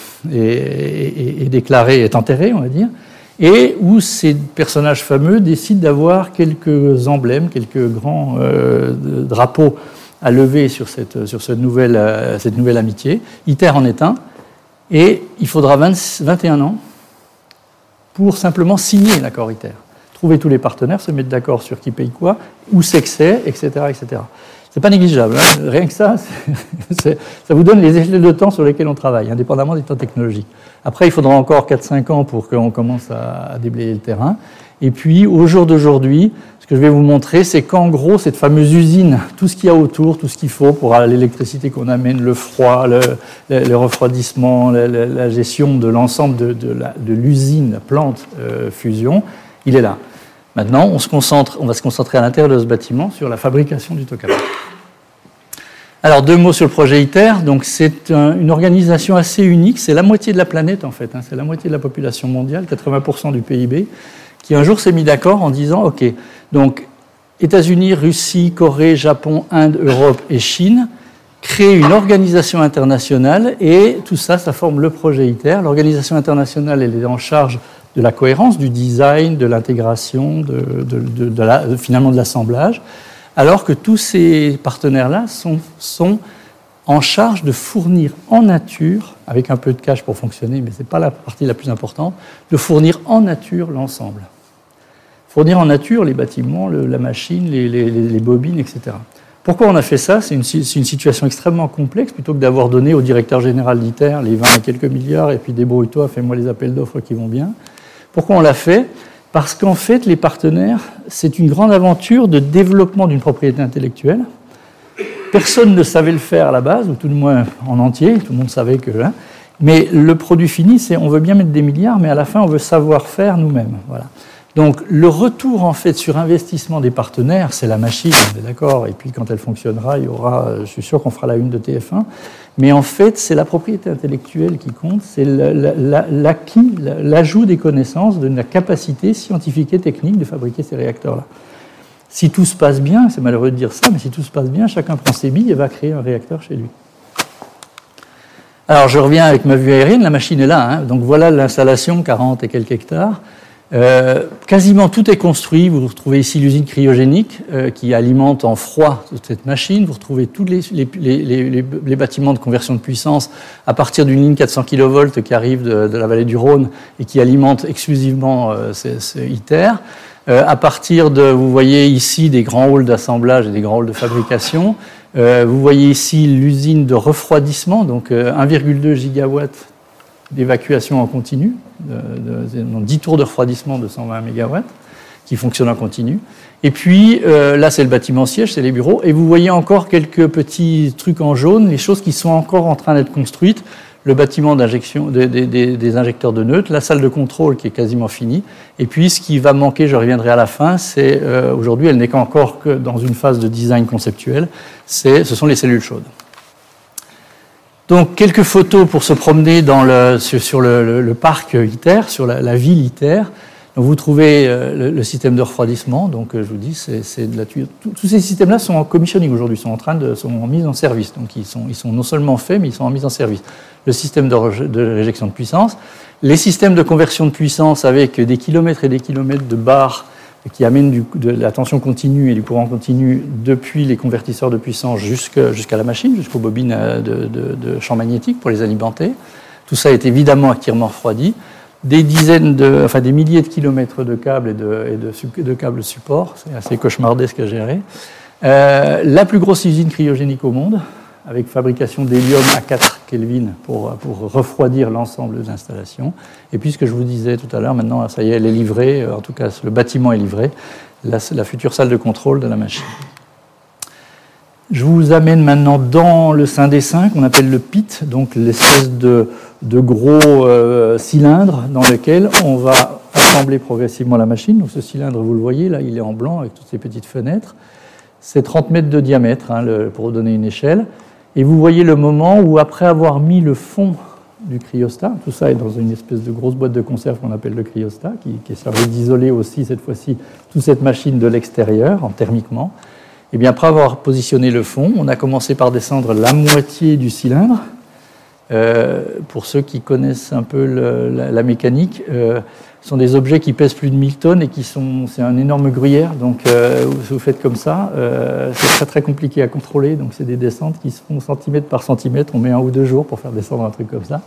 est déclarée, est enterrée, on va dire, et où ces personnages fameux décident d'avoir quelques emblèmes, quelques grands drapeaux à lever sur cette nouvelle amitié. ITER en est un, et il faudra 21 ans pour simplement signer l'accord ITER. Trouver tous les partenaires, se mettre d'accord sur qui paye quoi, où c'est que c'est, etc., etc. C'est pas négligeable, hein. Rien que ça, ça vous donne les échelles de temps sur lesquelles on travaille, indépendamment des temps technologiques. Après, il faudra encore 4-5 ans pour qu'on commence à déblayer le terrain. Et puis, au jour d'aujourd'hui, ce que je vais vous montrer, c'est qu'en gros, cette fameuse usine, tout ce qu'il y a autour, tout ce qu'il faut pour l'électricité qu'on amène, le froid, le refroidissement, la gestion de l'ensemble de l'usine, la plante fusion, il est là. Maintenant, on va se concentrer à l'intérieur de ce bâtiment sur la fabrication du tokamak. Alors, 2 mots sur le projet ITER. Donc, c'est une organisation assez unique. C'est la moitié de la planète, en fait. C'est la moitié de la population mondiale, 80% du PIB, qui un jour s'est mis d'accord en disant, OK, donc États-Unis, Russie, Corée, Japon, Inde, Europe et Chine créent une organisation internationale, et tout ça, ça forme le projet ITER. L'organisation internationale, elle est en charge de la cohérence, du design, de l'intégration, finalement de l'assemblage, alors que tous ces partenaires-là sont en charge de fournir en nature, avec un peu de cash pour fonctionner, mais ce n'est pas la partie la plus importante, de fournir en nature l'ensemble. Fournir en nature les bâtiments, la machine, les bobines, etc. Pourquoi on a fait ça? C'est une situation extrêmement complexe. Plutôt que d'avoir donné au directeur général d'ITER les 20 et quelques milliards, et puis débrouille-toi, fais-moi les appels d'offres qui vont bien. Pourquoi on l'a fait? Parce qu'en fait, les partenaires, c'est une grande aventure de développement d'une propriété intellectuelle. Personne ne savait le faire à la base, ou tout du moins en entier, tout le monde savait que... mais le produit fini, c'est on veut bien mettre des milliards, mais à la fin, on veut savoir faire nous-mêmes. Voilà. Donc, le retour, en fait, sur investissement des partenaires, c'est la machine, on est d'accord, et puis quand elle fonctionnera, il y aura, je suis sûr qu'on fera la une de TF1, mais en fait, c'est la propriété intellectuelle qui compte, c'est l'acquis, l'ajout des connaissances, de la capacité scientifique et technique de fabriquer ces réacteurs-là. Si tout se passe bien, c'est malheureux de dire ça, mais si tout se passe bien, chacun prend ses billes et va créer un réacteur chez lui. Alors, je reviens avec ma vue aérienne, la machine est là, hein. Donc voilà l'installation, 40 et quelques hectares. Quasiment tout est construit. Vous retrouvez ici l'usine cryogénique qui alimente en froid toute cette machine. Vous retrouvez tous les bâtiments de conversion de puissance à partir d'une ligne 400 kV qui arrive de la vallée du Rhône et qui alimente exclusivement ces ITER. À partir de, vous voyez ici des grands halls d'assemblage et des grands halls de fabrication. Vous voyez ici l'usine de refroidissement, donc 1,2 gigawatts d'évacuation en continu, 10 tours de refroidissement de 120 MW qui fonctionnent en continu. Et puis là, c'est le bâtiment siège, c'est les bureaux. Et vous voyez encore quelques petits trucs en jaune, les choses qui sont encore en train d'être construites. Le bâtiment d'injection des injecteurs de neutres, la salle de contrôle qui est quasiment finie. Et puis, ce qui va manquer, je reviendrai à la fin, c'est aujourd'hui, elle n'est qu'encore que dans une phase de design conceptuel, ce sont les cellules chaudes. Donc, quelques photos pour se promener sur le parc ITER, sur la ville ITER. Donc, vous trouvez le système de refroidissement. Donc, je vous dis, tous ces systèmes-là sont en commissioning aujourd'hui, sont en mise en service. Donc, ils sont non seulement faits, mais ils sont en mise en service. Le système de réjection de puissance, les systèmes de conversion de puissance avec des kilomètres et des kilomètres de barres qui amènent de la tension continue et du courant continu depuis les convertisseurs de puissance jusqu'à la machine, jusqu'aux bobines de champ magnétique pour les alimenter. Tout ça est évidemment activement refroidi. Des milliers de kilomètres de câbles et de câbles support, c'est assez cauchemardesque à gérer. La plus grosse usine cryogénique au monde, avec fabrication d'hélium à 4 Kelvin pour refroidir l'ensemble des installations. Et puis, ce que je vous disais tout à l'heure, maintenant, ça y est, elle est livrée, en tout cas, le bâtiment est livré, la future salle de contrôle de la machine. Je vous amène maintenant dans le sein des saints, qu'on appelle le pit, donc l'espèce de gros cylindre dans lequel on va assembler progressivement la machine. Donc, ce cylindre, vous le voyez, là, il est en blanc avec toutes ces petites fenêtres. C'est 30 mètres de diamètre, pour donner une échelle. Et vous voyez le moment où, après avoir mis le fond du cryostat, tout ça est dans une espèce de grosse boîte de conserve qu'on appelle le cryostat, qui est servi d'isoler aussi, cette fois-ci, toute cette machine de l'extérieur, thermiquement. Et bien, après avoir positionné le fond, on a commencé par descendre la moitié du cylindre. Pour ceux qui connaissent un peu la mécanique, ce sont des objets qui pèsent plus de 1000 tonnes et c'est un énorme gruyère. Donc, si vous faites comme ça, c'est très très compliqué à contrôler. Donc, c'est des descentes qui se font centimètre par centimètre. On met 1 ou 2 jours pour faire descendre un truc comme ça.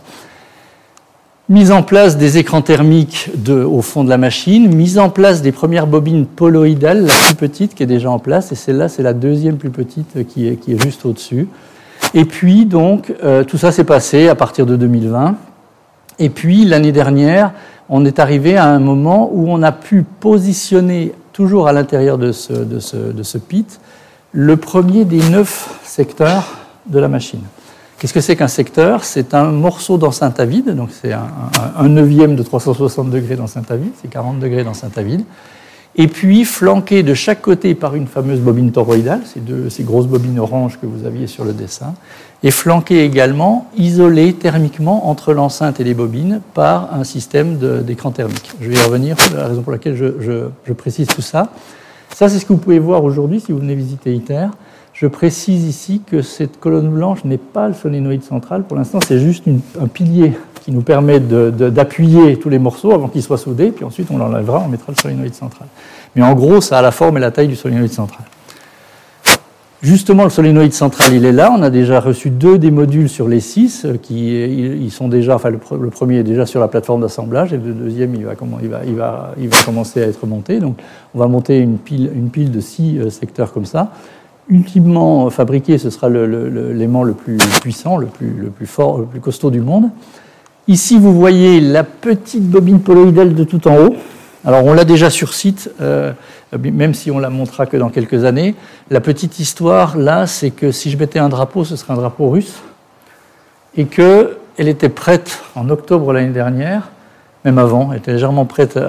Mise en place des écrans thermiques au fond de la machine. Mise en place des premières bobines poloïdales, la plus petite qui est déjà en place. Et celle-là, c'est la deuxième plus petite qui est juste au-dessus. Et puis, donc, tout ça s'est passé à partir de 2020. Et puis, l'année dernière, on est arrivé à un moment où on a pu positionner, toujours à l'intérieur de ce pit, le premier des 9 secteurs de la machine. Qu'est-ce que c'est qu'un secteur? C'est un morceau d'enceinte à vide, donc c'est un neuvième de 360 degrés d'enceinte à vide, c'est 40 degrés d'enceinte à vide, et puis flanqué de chaque côté par une fameuse bobine toroïdale, ces grosses bobines oranges que vous aviez sur le dessin, et flanqué également, isolé thermiquement entre l'enceinte et les bobines par un système d'écran thermique. Je vais y revenir, c'est la raison pour laquelle je précise tout ça. Ça, c'est ce que vous pouvez voir aujourd'hui si vous venez visiter ITER. Je précise ici que cette colonne blanche n'est pas le solénoïde central. Pour l'instant, c'est juste un pilier qui nous permet d'appuyer tous les morceaux avant qu'ils soient soudés, puis ensuite on l'enlèvera, on mettra le solénoïde central. Mais en gros, ça a la forme et la taille du solénoïde central. Justement, le solénoïde central, il est là. On a déjà reçu 2 des modules sur les 6 ils sont déjà, enfin le premier est déjà sur la plateforme d'assemblage et le deuxième, il va commencer à être monté. Donc, on va monter une pile de 6 secteurs comme ça. Ultimement fabriqué, ce sera l'aimant le plus puissant, le plus fort, le plus costaud du monde. Ici, vous voyez la petite bobine poloïdale de tout en haut. Alors, on l'a déjà sur site, même si on la montrera que dans quelques années. La petite histoire, là, c'est que si je mettais un drapeau, ce serait un drapeau russe, et qu'elle était prête en octobre l'année dernière, même avant, elle était légèrement prête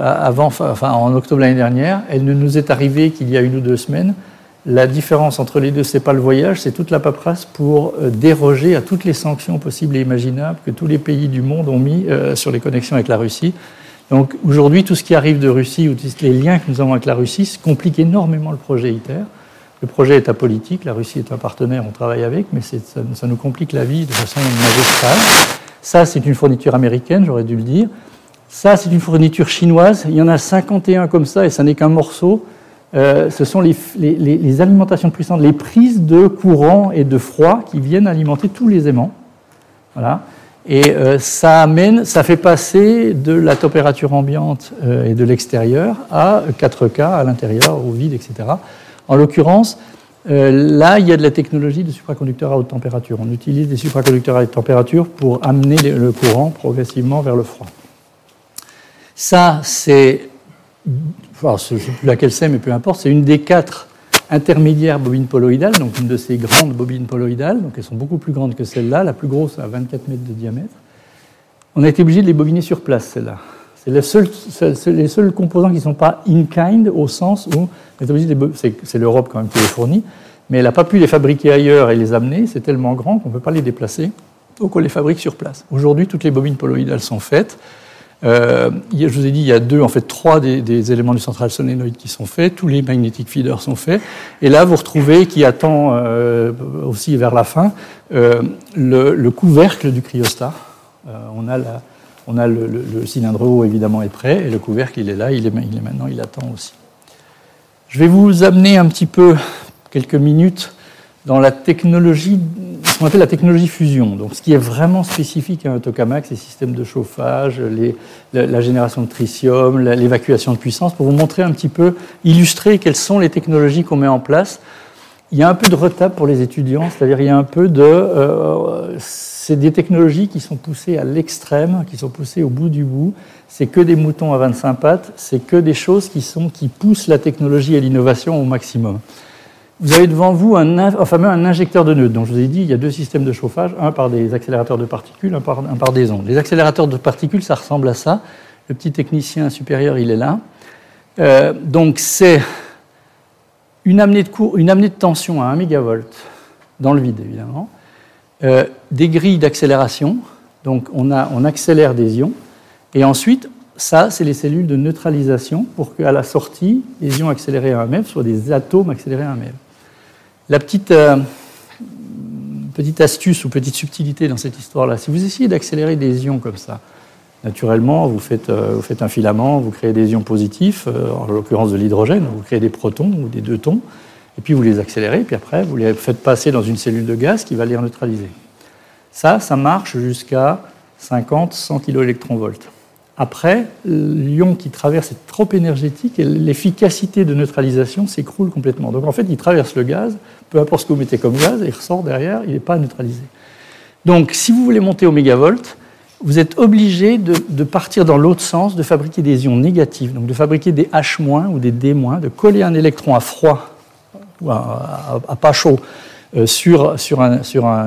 en octobre l'année dernière. Elle ne nous est arrivée qu'il y a 1 ou 2 semaines. La différence entre les deux, ce n'est pas le voyage, c'est toute la paperasse pour déroger à toutes les sanctions possibles et imaginables que tous les pays du monde ont mis sur les connexions avec la Russie. Donc aujourd'hui, tout ce qui arrive de Russie ou tous les liens que nous avons avec la Russie complique énormément le projet ITER. Le projet est apolitique, la Russie est un partenaire, on travaille avec, mais ça nous complique la vie de façon magistrale. Ça, c'est une fourniture américaine, j'aurais dû le dire. Ça, c'est une fourniture chinoise. Il y en a 51 comme ça, et ça n'est qu'un morceau. Ce sont les alimentations puissantes, les prises de courant et de froid qui viennent alimenter tous les aimants. Voilà. Et ça fait passer de la température ambiante et de l'extérieur à 4K, à l'intérieur, au vide, etc. En l'occurrence, là, il y a de la technologie de supraconducteurs à haute température. On utilise des supraconducteurs à haute température pour amener le courant progressivement vers le froid. Ça, c'est, enfin, je ne sais plus laquelle c'est, mais peu importe, c'est une des 4 intermédiaires bobines poloïdales, donc une de ces grandes bobines poloïdales, donc elles sont beaucoup plus grandes que celle-là, la plus grosse a 24 mètres de diamètre. On a été obligé de les bobiner sur place, celle-là. C'est les seuls composants qui ne sont pas in-kind, au sens où on est obligé de c'est l'Europe quand même qui les fournit, mais elle n'a pas pu les fabriquer ailleurs et les amener, c'est tellement grand qu'on ne peut pas les déplacer, donc on les fabrique sur place. Aujourd'hui, toutes les bobines poloïdales sont faites. Je vous ai dit, il y a 3 des éléments du central solénoïde qui sont faits, tous les magnetic feeders sont faits, et là vous retrouvez, qui attend aussi vers la fin, le couvercle du cryostat. On a le cylindre haut évidemment est prêt, et le couvercle il est là, il est maintenant, il attend aussi. Je vais vous amener un petit peu, quelques minutes, dans la technologie, ce qu'on appelle la technologie fusion. Donc, ce qui est vraiment spécifique à un tokamak, c'est les systèmes de chauffage, la génération de tritium, l'évacuation de puissance, pour vous montrer un petit peu, illustrer quelles sont les technologies qu'on met en place. Il y a un peu de retard pour les étudiants, c'est-à-dire il y a un peu de... c'est des technologies qui sont poussées à l'extrême, qui sont poussées au bout du bout. C'est que des moutons à 25 pattes, c'est que des choses qui poussent la technologie et l'innovation au maximum. Vous avez devant vous un injecteur de nœuds. Donc je vous ai dit, il y a 2 systèmes de chauffage, un par des accélérateurs de particules, un par des ondes. Les accélérateurs de particules, ça ressemble à ça. Le petit technicien supérieur, il est là. Donc c'est une amenée de tension à 1 mégavolt dans le vide, évidemment. Des grilles d'accélération. Donc on accélère des ions. Et ensuite, ça, c'est les cellules de neutralisation pour qu'à la sortie, les ions accélérés à 1 MeV soient des atomes accélérés à 1 MeV. La petite astuce ou petite subtilité dans cette histoire-là, si vous essayez d'accélérer des ions comme ça, naturellement, vous faites un filament, vous créez des ions positifs, en l'occurrence de l'hydrogène, vous créez des protons ou des deutons, et puis vous les accélérez, puis après, vous les faites passer dans une cellule de gaz qui va les neutraliser. Ça marche jusqu'à 50-100 kV. Après, l'ion qui traverse est trop énergétique et l'efficacité de neutralisation s'écroule complètement. Donc en fait, il traverse le gaz, peu importe ce que vous mettez comme gaz, il ressort derrière, il n'est pas neutralisé. Donc si vous voulez monter au mégavolt, vous êtes obligé de partir dans l'autre sens, de fabriquer des ions négatifs, donc de fabriquer des H- ou des D-, de coller un électron à froid ou à pas chaud sur un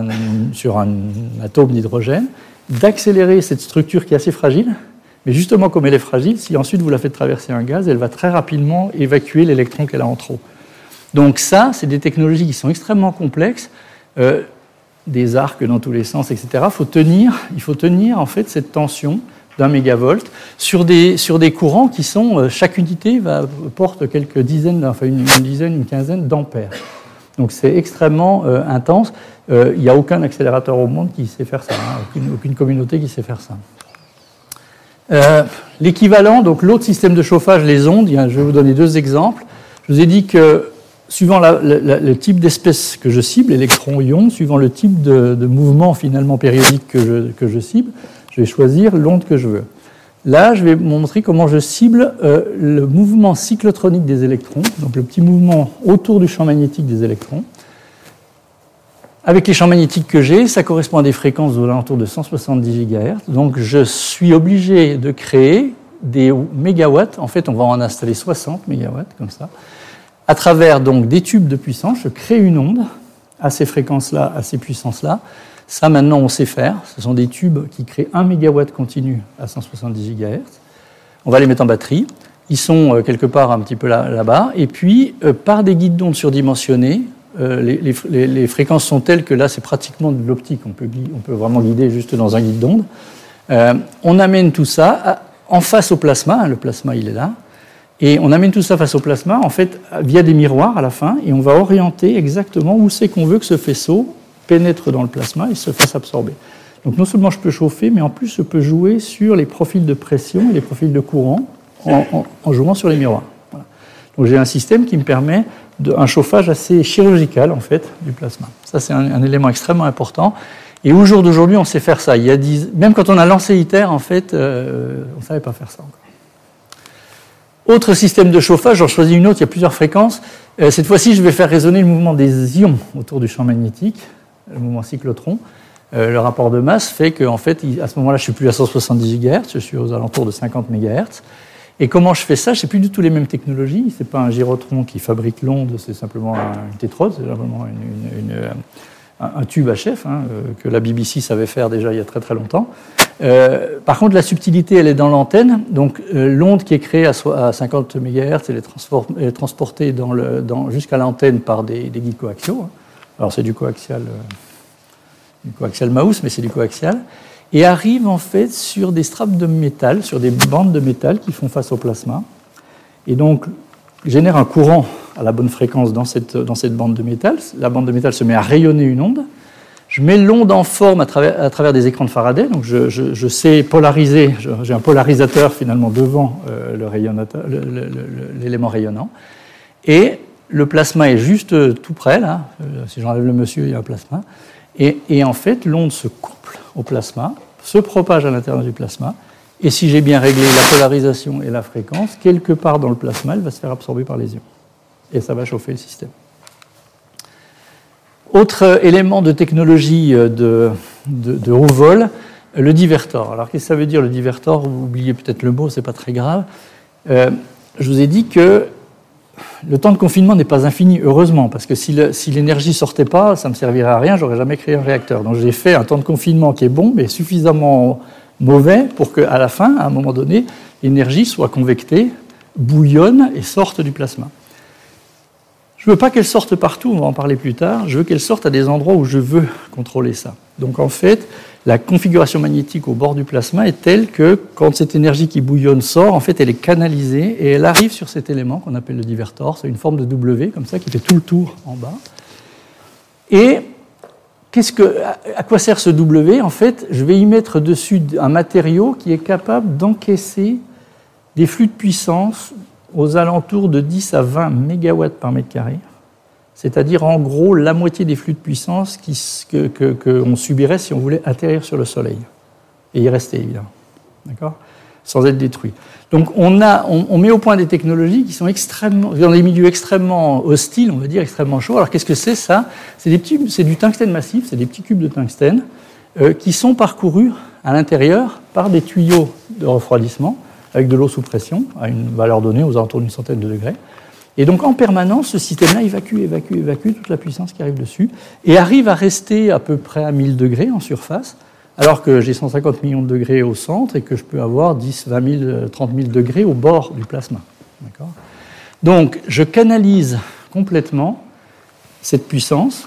atome d'hydrogène, d'accélérer cette structure qui est assez fragile. Mais justement, comme elle est fragile, si ensuite vous la faites traverser un gaz, elle va très rapidement évacuer l'électron qu'elle a en trop. Donc ça, c'est des technologies qui sont extrêmement complexes, des arcs dans tous les sens, etc. Il faut tenir en fait cette tension d'1 mégavolt sur des courants qui sont, chaque unité porte quelques dizaines, enfin une quinzaine d'ampères. Donc c'est extrêmement intense. Il n'y a aucun accélérateur au monde qui sait faire ça, hein, aucune communauté qui sait faire ça. L'équivalent, donc l'autre système de chauffage, les ondes, je vais vous donner 2 exemples. Je vous ai dit que suivant le type d'espèce que je cible, électron-ion, suivant le type de mouvement finalement périodique que je cible, je vais choisir l'onde que je veux. Là, je vais vous montrer comment je cible le mouvement cyclotronique des électrons, donc le petit mouvement autour du champ magnétique des électrons. Avec les champs magnétiques que j'ai, ça correspond à des fréquences aux alentours de 170 GHz. Donc je suis obligé de créer des mégawatts. En fait, on va en installer 60 mégawatts, comme ça. À travers donc des tubes de puissance, je crée une onde à ces fréquences-là, à ces puissances-là. Ça, maintenant, on sait faire. Ce sont des tubes qui créent 1 mégawatt continu à 170 GHz. On va les mettre en batterie. Ils sont quelque part un petit peu là-bas. Et puis, par des guides d'ondes surdimensionnés, les fréquences sont telles que là, c'est pratiquement de l'optique. On peut vraiment guider juste dans un guide d'onde. On amène tout ça en face au plasma. Le plasma, il est là. Et on amène tout ça face au plasma, en fait, via des miroirs à la fin, et on va orienter exactement où c'est qu'on veut que ce faisceau pénètre dans le plasma et se fasse absorber. Donc non seulement je peux chauffer, mais en plus je peux jouer sur les profils de pression et les profils de courant en jouant sur les miroirs. Voilà. Donc j'ai un système qui me permet un chauffage assez chirurgical en fait du plasma. Ça c'est un élément extrêmement important. Et au jour d'aujourd'hui, on sait faire ça. Même quand on a lancé ITER, en fait, on ne savait pas faire ça encore. Autre système de chauffage, j'en choisis une autre, il y a plusieurs fréquences. Cette fois-ci, je vais faire résonner le mouvement des ions autour du champ magnétique, le mouvement cyclotron. Le rapport de masse fait qu'en fait, à ce moment-là, je ne suis plus à 170 GHz, je suis aux alentours de 50 MHz. Et comment je fais ça? Ce n'est plus du tout les mêmes technologies. Ce n'est pas un gyrotron qui fabrique l'onde, c'est simplement une tétrode, c'est simplement un tube HF que la BBC savait faire déjà il y a très très longtemps. Par contre, la subtilité, elle est dans l'antenne. Donc, l'onde qui est créée à 50 MHz, elle est transportée jusqu'à l'antenne par des guides coaxiaux. Alors, c'est du coaxial Mauss, mais c'est du coaxial. Et arrive en fait sur des straps de métal, sur des bandes de métal qui font face au plasma. Et donc, génère un courant à la bonne fréquence dans cette bande de métal. La bande de métal se met à rayonner une onde. Je mets l'onde en forme à travers des écrans de Faraday. Donc je sais polariser. J'ai un polarisateur finalement devant l'élément rayonnant. Et le plasma est juste tout près. Là. Si j'enlève le monsieur, il y a un plasma. Et en fait, l'onde se couple au plasma, se propage à l'intérieur du plasma. Et si j'ai bien réglé la polarisation et la fréquence, quelque part dans le plasma, elle va se faire absorber par les ions. Et ça va chauffer le système. Autre élément de technologie de haut vol, le divertor. Alors qu'est-ce que ça veut dire le divertor? Vous oubliez peut-être le mot, c'est pas très grave. Je vous ai dit que le temps de confinement n'est pas infini, heureusement, parce que si l'énergie ne sortait pas, ça ne me servirait à rien, j'aurais jamais créé un réacteur. Donc j'ai fait un temps de confinement qui est bon, mais suffisamment mauvais pour qu'à la fin, à un moment donné, l'énergie soit convectée, bouillonne et sorte du plasma. Je ne veux pas qu'elle sorte partout, on va en parler plus tard, je veux qu'elle sorte à des endroits où je veux contrôler ça. Donc en fait, la configuration magnétique au bord du plasma est telle que quand cette énergie qui bouillonne sort, en fait elle est canalisée et elle arrive sur cet élément qu'on appelle le divertor, c'est une forme de W comme ça qui fait tout le tour en bas. Et à quoi sert ce W? En fait, je vais y mettre dessus un matériau qui est capable d'encaisser des flux de puissance aux alentours de 10 à 20 MW par mètre carré, c'est-à-dire en gros la moitié des flux de puissance qu'on subirait si on voulait atterrir sur le Soleil et y rester évidemment, d'accord, sans être détruit. Donc on met au point des technologies qui sont dans des milieux extrêmement hostiles, on va dire extrêmement chauds. Alors qu'est-ce que c'est ça? C'est du tungstène massif, c'est des petits cubes de tungstène qui sont parcourus à l'intérieur par des tuyaux de refroidissement avec de l'eau sous pression, à une valeur donnée, aux alentours d'une centaine de degrés. Et donc, en permanence, ce système-là évacue toute la puissance qui arrive dessus, et arrive à rester à peu près à 1000 degrés en surface, alors que j'ai 150 millions de degrés au centre, et que je peux avoir 10, 20 000, 30 000 degrés au bord du plasma. D'accord ? Donc, je canalise complètement cette puissance,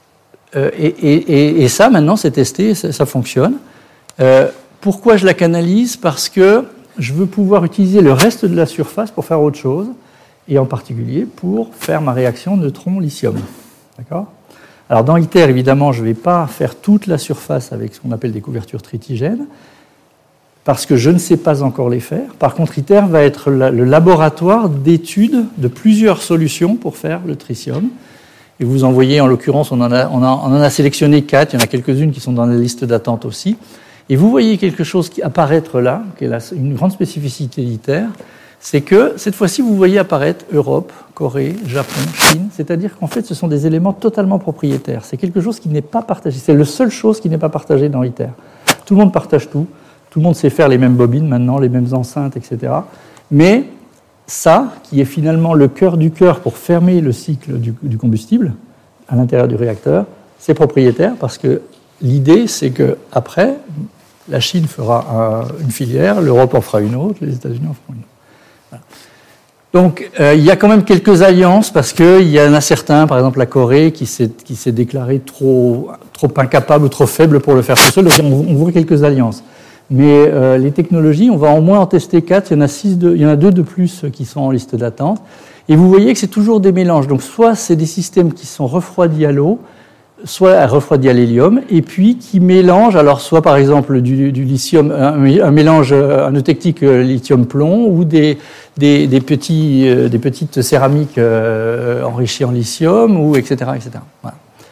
et ça, maintenant, c'est testé, ça fonctionne. Pourquoi je la canalise? Parce que je veux pouvoir utiliser le reste de la surface pour faire autre chose, et en particulier pour faire ma réaction neutron-lithium. D'accord ? Alors dans ITER, évidemment, je ne vais pas faire toute la surface avec ce qu'on appelle des couvertures tritigènes, parce que je ne sais pas encore les faire. Par contre, ITER va être le laboratoire d'études de plusieurs solutions pour faire le tritium. Et vous en voyez, en l'occurrence, on en a sélectionné 4, il y en a quelques-unes qui sont dans la liste d'attente aussi. Et vous voyez quelque chose qui apparaître là, qui est une grande spécificité d'ITER, c'est que cette fois-ci, vous voyez apparaître Europe, Corée, Japon, Chine, c'est-à-dire qu'en fait, ce sont des éléments totalement propriétaires. C'est quelque chose qui n'est pas partagé. C'est la seule chose qui n'est pas partagée dans ITER. Tout le monde partage tout. Tout le monde sait faire les mêmes bobines maintenant, les mêmes enceintes, etc. Mais ça, qui est finalement le cœur du cœur pour fermer le cycle du combustible à l'intérieur du réacteur, c'est propriétaire parce que l'idée, c'est qu'après, la Chine fera une filière, l'Europe en fera une autre, les États-Unis en feront une autre. Voilà. Donc, il y a quand même quelques alliances, parce qu'il y en a certains, par exemple la Corée, qui s'est déclarée trop incapable ou trop faible pour le faire tout seul. Donc, on voit quelques alliances. Mais les technologies, on va au moins en tester 4. Il y en a 2 de plus qui sont en liste d'attente. Et vous voyez que c'est toujours des mélanges. Donc, soit c'est des systèmes qui sont refroidis à l'eau, soit elle refroidit à l'hélium, et puis qui mélange, alors soit par exemple du lithium, un mélange, un eutectique lithium-plomb, ou des petites céramiques enrichies en lithium, ou etc. etc. Voilà.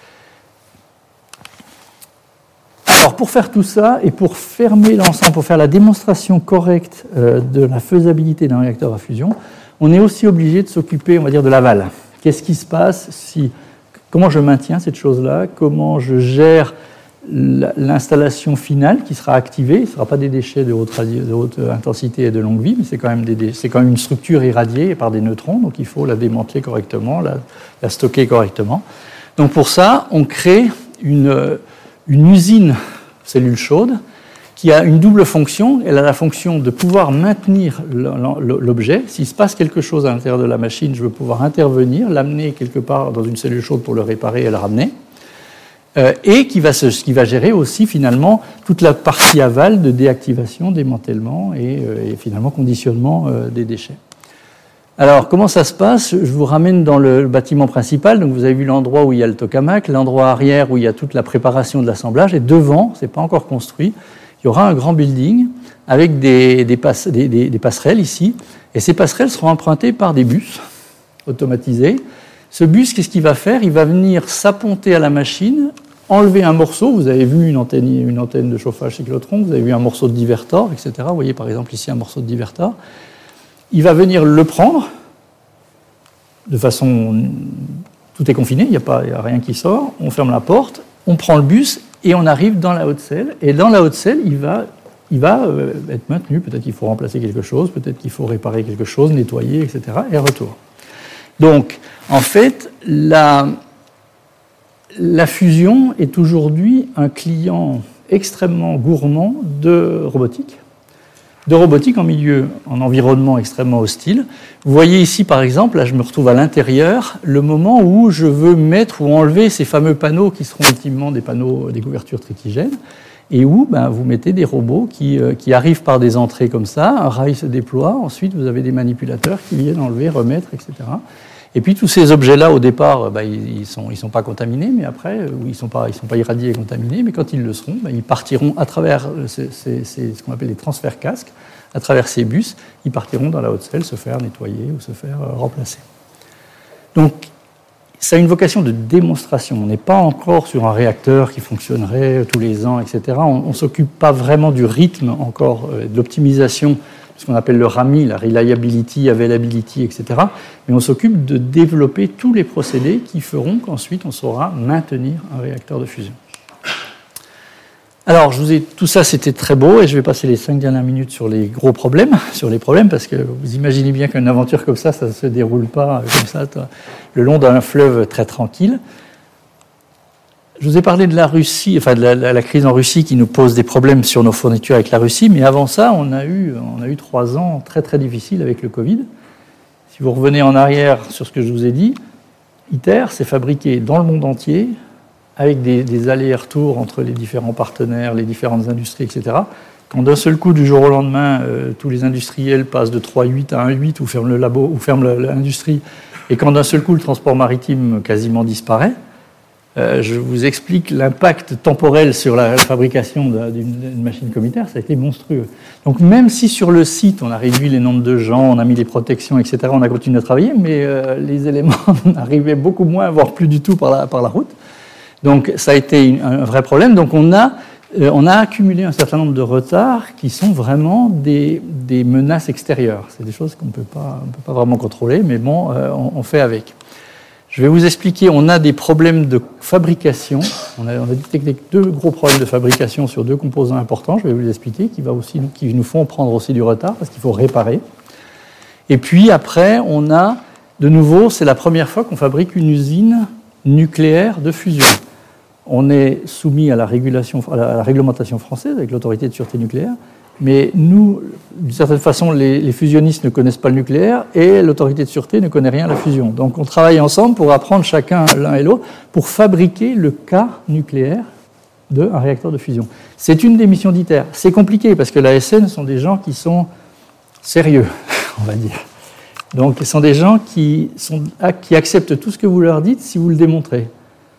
Alors pour faire tout ça, et pour fermer l'ensemble, pour faire la démonstration correcte de la faisabilité d'un réacteur à fusion, on est aussi obligé de s'occuper, on va dire, de l'aval. Qu'est-ce qui se passe si... Comment je maintiens cette chose-là? Comment je gère l'installation finale qui sera activée? Ce ne sera pas des déchets de haute intensité et de longue vie, mais c'est quand même une structure irradiée par des neutrons, donc il faut la démanteler correctement, la stocker correctement. Donc pour ça, on crée une usine cellules chaudes qui a une double fonction. Elle a la fonction de pouvoir maintenir l'objet. S'il se passe quelque chose à l'intérieur de la machine, je veux pouvoir intervenir, l'amener quelque part dans une cellule chaude pour le réparer et le ramener. Et qui va gérer aussi finalement toute la partie aval de déactivation, démantèlement et finalement conditionnement des déchets. Alors, comment ça se passe? Je vous ramène dans le bâtiment principal. Donc, vous avez vu l'endroit où il y a le tokamak, l'endroit arrière où il y a toute la préparation de l'assemblage. Et devant, ce n'est pas encore construit, il y aura un grand building avec des passerelles ici. Et ces passerelles seront empruntées par des bus automatisés. Ce bus, qu'est-ce qu'il va faire? Il va venir s'apponter à la machine, enlever un morceau. Vous avez vu une antenne de chauffage cyclotron, vous avez vu un morceau de divertor, etc. Vous voyez par exemple ici un morceau de divertor. Il va venir le prendre de façon... Tout est confiné, il n'y a rien qui sort. On ferme la porte, on prend le bus et on arrive dans la haute selle. Et dans la haute selle, il va être maintenu. Peut-être qu'il faut remplacer quelque chose, peut-être qu'il faut réparer quelque chose, nettoyer, etc. Et retour. Donc, en fait, la fusion est aujourd'hui un client extrêmement gourmand de robotique en environnement extrêmement hostile. Vous voyez ici, par exemple, là je me retrouve à l'intérieur, le moment où je veux mettre ou enlever ces fameux panneaux qui seront ultimement des panneaux, des couvertures tritigènes, et où vous mettez des robots qui arrivent par des entrées comme ça, un rail se déploie, ensuite vous avez des manipulateurs qui viennent enlever, remettre, etc. Et puis tous ces objets-là, au départ, ils sont pas contaminés, mais après, ils sont pas irradiés et contaminés, mais quand ils le seront, ils partiront à travers ce qu'on appelle les transferts casques, à travers ces bus, ils partiront dans la haute selle se faire nettoyer ou se faire remplacer. Donc, ça a une vocation de démonstration. On n'est pas encore sur un réacteur qui fonctionnerait tous les ans, etc. On ne s'occupe pas vraiment du rythme encore, de l'optimisation, ce qu'on appelle le RAMI, la reliability, availability, etc. Mais on s'occupe de développer tous les procédés qui feront qu'ensuite on saura maintenir un réacteur de fusion. Alors, tout ça c'était très beau et je vais passer les 5 dernières minutes sur les gros problèmes, parce que vous imaginez bien qu'une aventure comme ça ne se déroule pas comme ça, le long d'un fleuve très tranquille. Je vous ai parlé de la Russie, enfin de la crise en Russie qui nous pose des problèmes sur nos fournitures avec la Russie, mais avant ça, on a eu 3 ans très très difficiles avec le Covid. Si vous revenez en arrière sur ce que je vous ai dit, ITER s'est fabriqué dans le monde entier, avec des allers-retours entre les différents partenaires, les différentes industries, etc. Quand d'un seul coup, du jour au lendemain, tous les industriels passent de 3.8 à 1.8 ou ferment le labo, ou ferment l'industrie, et quand d'un seul coup, le transport maritime quasiment disparaît, je vous explique l'impact temporel sur la fabrication d'une machine comme ITER, ça a été monstrueux. Donc même si sur le site, on a réduit les nombres de gens, on a mis les protections, etc., on a continué à travailler, mais les éléments arrivaient beaucoup moins, voire plus du tout par la route. Donc ça a été un vrai problème. Donc on a accumulé un certain nombre de retards qui sont vraiment des menaces extérieures. C'est des choses qu'on ne peut pas vraiment contrôler, mais bon, on fait avec. Je vais vous expliquer, on a des problèmes de fabrication. On a détecté 2 gros problèmes de fabrication sur 2 composants importants, je vais vous expliquer, qui nous font prendre aussi du retard, parce qu'il faut réparer. Et puis après, on a, de nouveau, c'est la première fois qu'on fabrique une usine nucléaire de fusion. On est soumis à la réglementation française avec l'autorité de sûreté nucléaire, mais nous, d'une certaine façon, les fusionnistes ne connaissent pas le nucléaire et l'autorité de sûreté ne connaît rien à la fusion. Donc on travaille ensemble pour apprendre chacun l'un et l'autre pour fabriquer le cas nucléaire d'un réacteur de fusion. C'est une des missions d'ITER. C'est compliqué parce que l'ASN sont des gens qui sont sérieux, on va dire. Donc ce sont des gens qui acceptent tout ce que vous leur dites si vous le démontrez.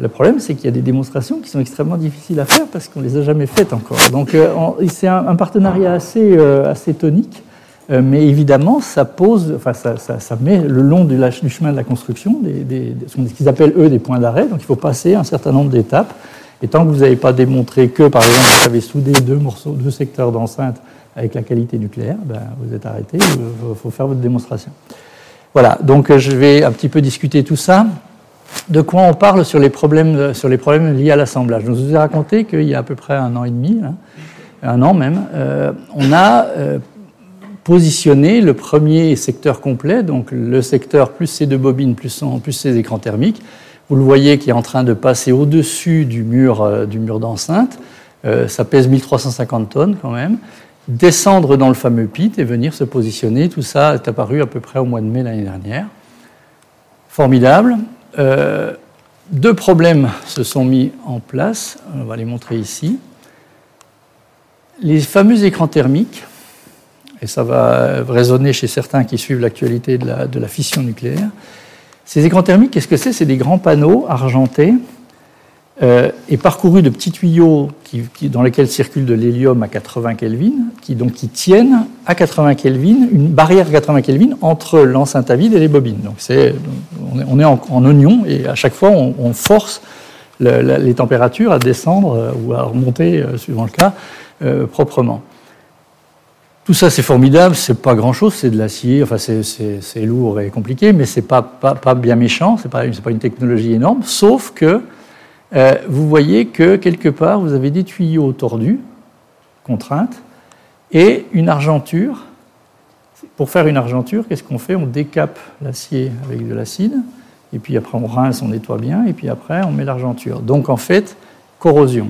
Le problème, c'est qu'il y a des démonstrations qui sont extrêmement difficiles à faire parce qu'on ne les a jamais faites encore. Donc, c'est un partenariat assez tonique, mais évidemment, ça met le long du chemin de la construction ce qu'ils appellent, eux, des points d'arrêt. Donc, il faut passer un certain nombre d'étapes. Et tant que vous n'avez pas démontré que, par exemple, vous avez soudé deux secteurs d'enceinte avec la qualité nucléaire, vous êtes arrêté, il faut faire votre démonstration. Voilà, donc je vais un petit peu discuter tout ça. De quoi on parle sur les problèmes liés à l'assemblage. Je vous ai raconté qu'il y a à peu près 1 an et demi, un an même, on a positionné le premier secteur complet, donc le secteur plus ces 2 bobines, plus ces écrans thermiques. Vous le voyez qui est en train de passer au-dessus du mur d'enceinte. Ça pèse 1350 tonnes quand même. Descendre dans le fameux pit et venir se positionner. Tout ça est apparu à peu près au mois de mai l'année dernière. Formidable. 2 problèmes se sont mis en place, on va les montrer ici. Les fameux écrans thermiques, et ça va résonner chez certains qui suivent l'actualité de la fission nucléaire. Ces écrans thermiques, qu'est-ce que c'est ? C'est des grands panneaux argentés et parcourus de petits tuyaux dans lesquels circule de l'hélium à 80 Kelvin, qui tiennent à 80 Kelvin, une barrière à 80 Kelvin entre l'enceinte à vide et les bobines. Donc on est en oignon et à chaque fois on force les températures à descendre ou à remonter, suivant le cas, proprement. Tout ça c'est formidable, c'est pas grand-chose, c'est de l'acier, enfin c'est lourd et compliqué, mais c'est pas bien méchant, c'est pas une technologie énorme, sauf que vous voyez que quelque part, vous avez des tuyaux tordus, contraintes, et une argenture. Pour faire une argenture, qu'est-ce qu'on fait ? On décape l'acier avec de l'acide, et puis après on rince, on nettoie bien, et puis après on met l'argenture. Donc en fait, corrosion.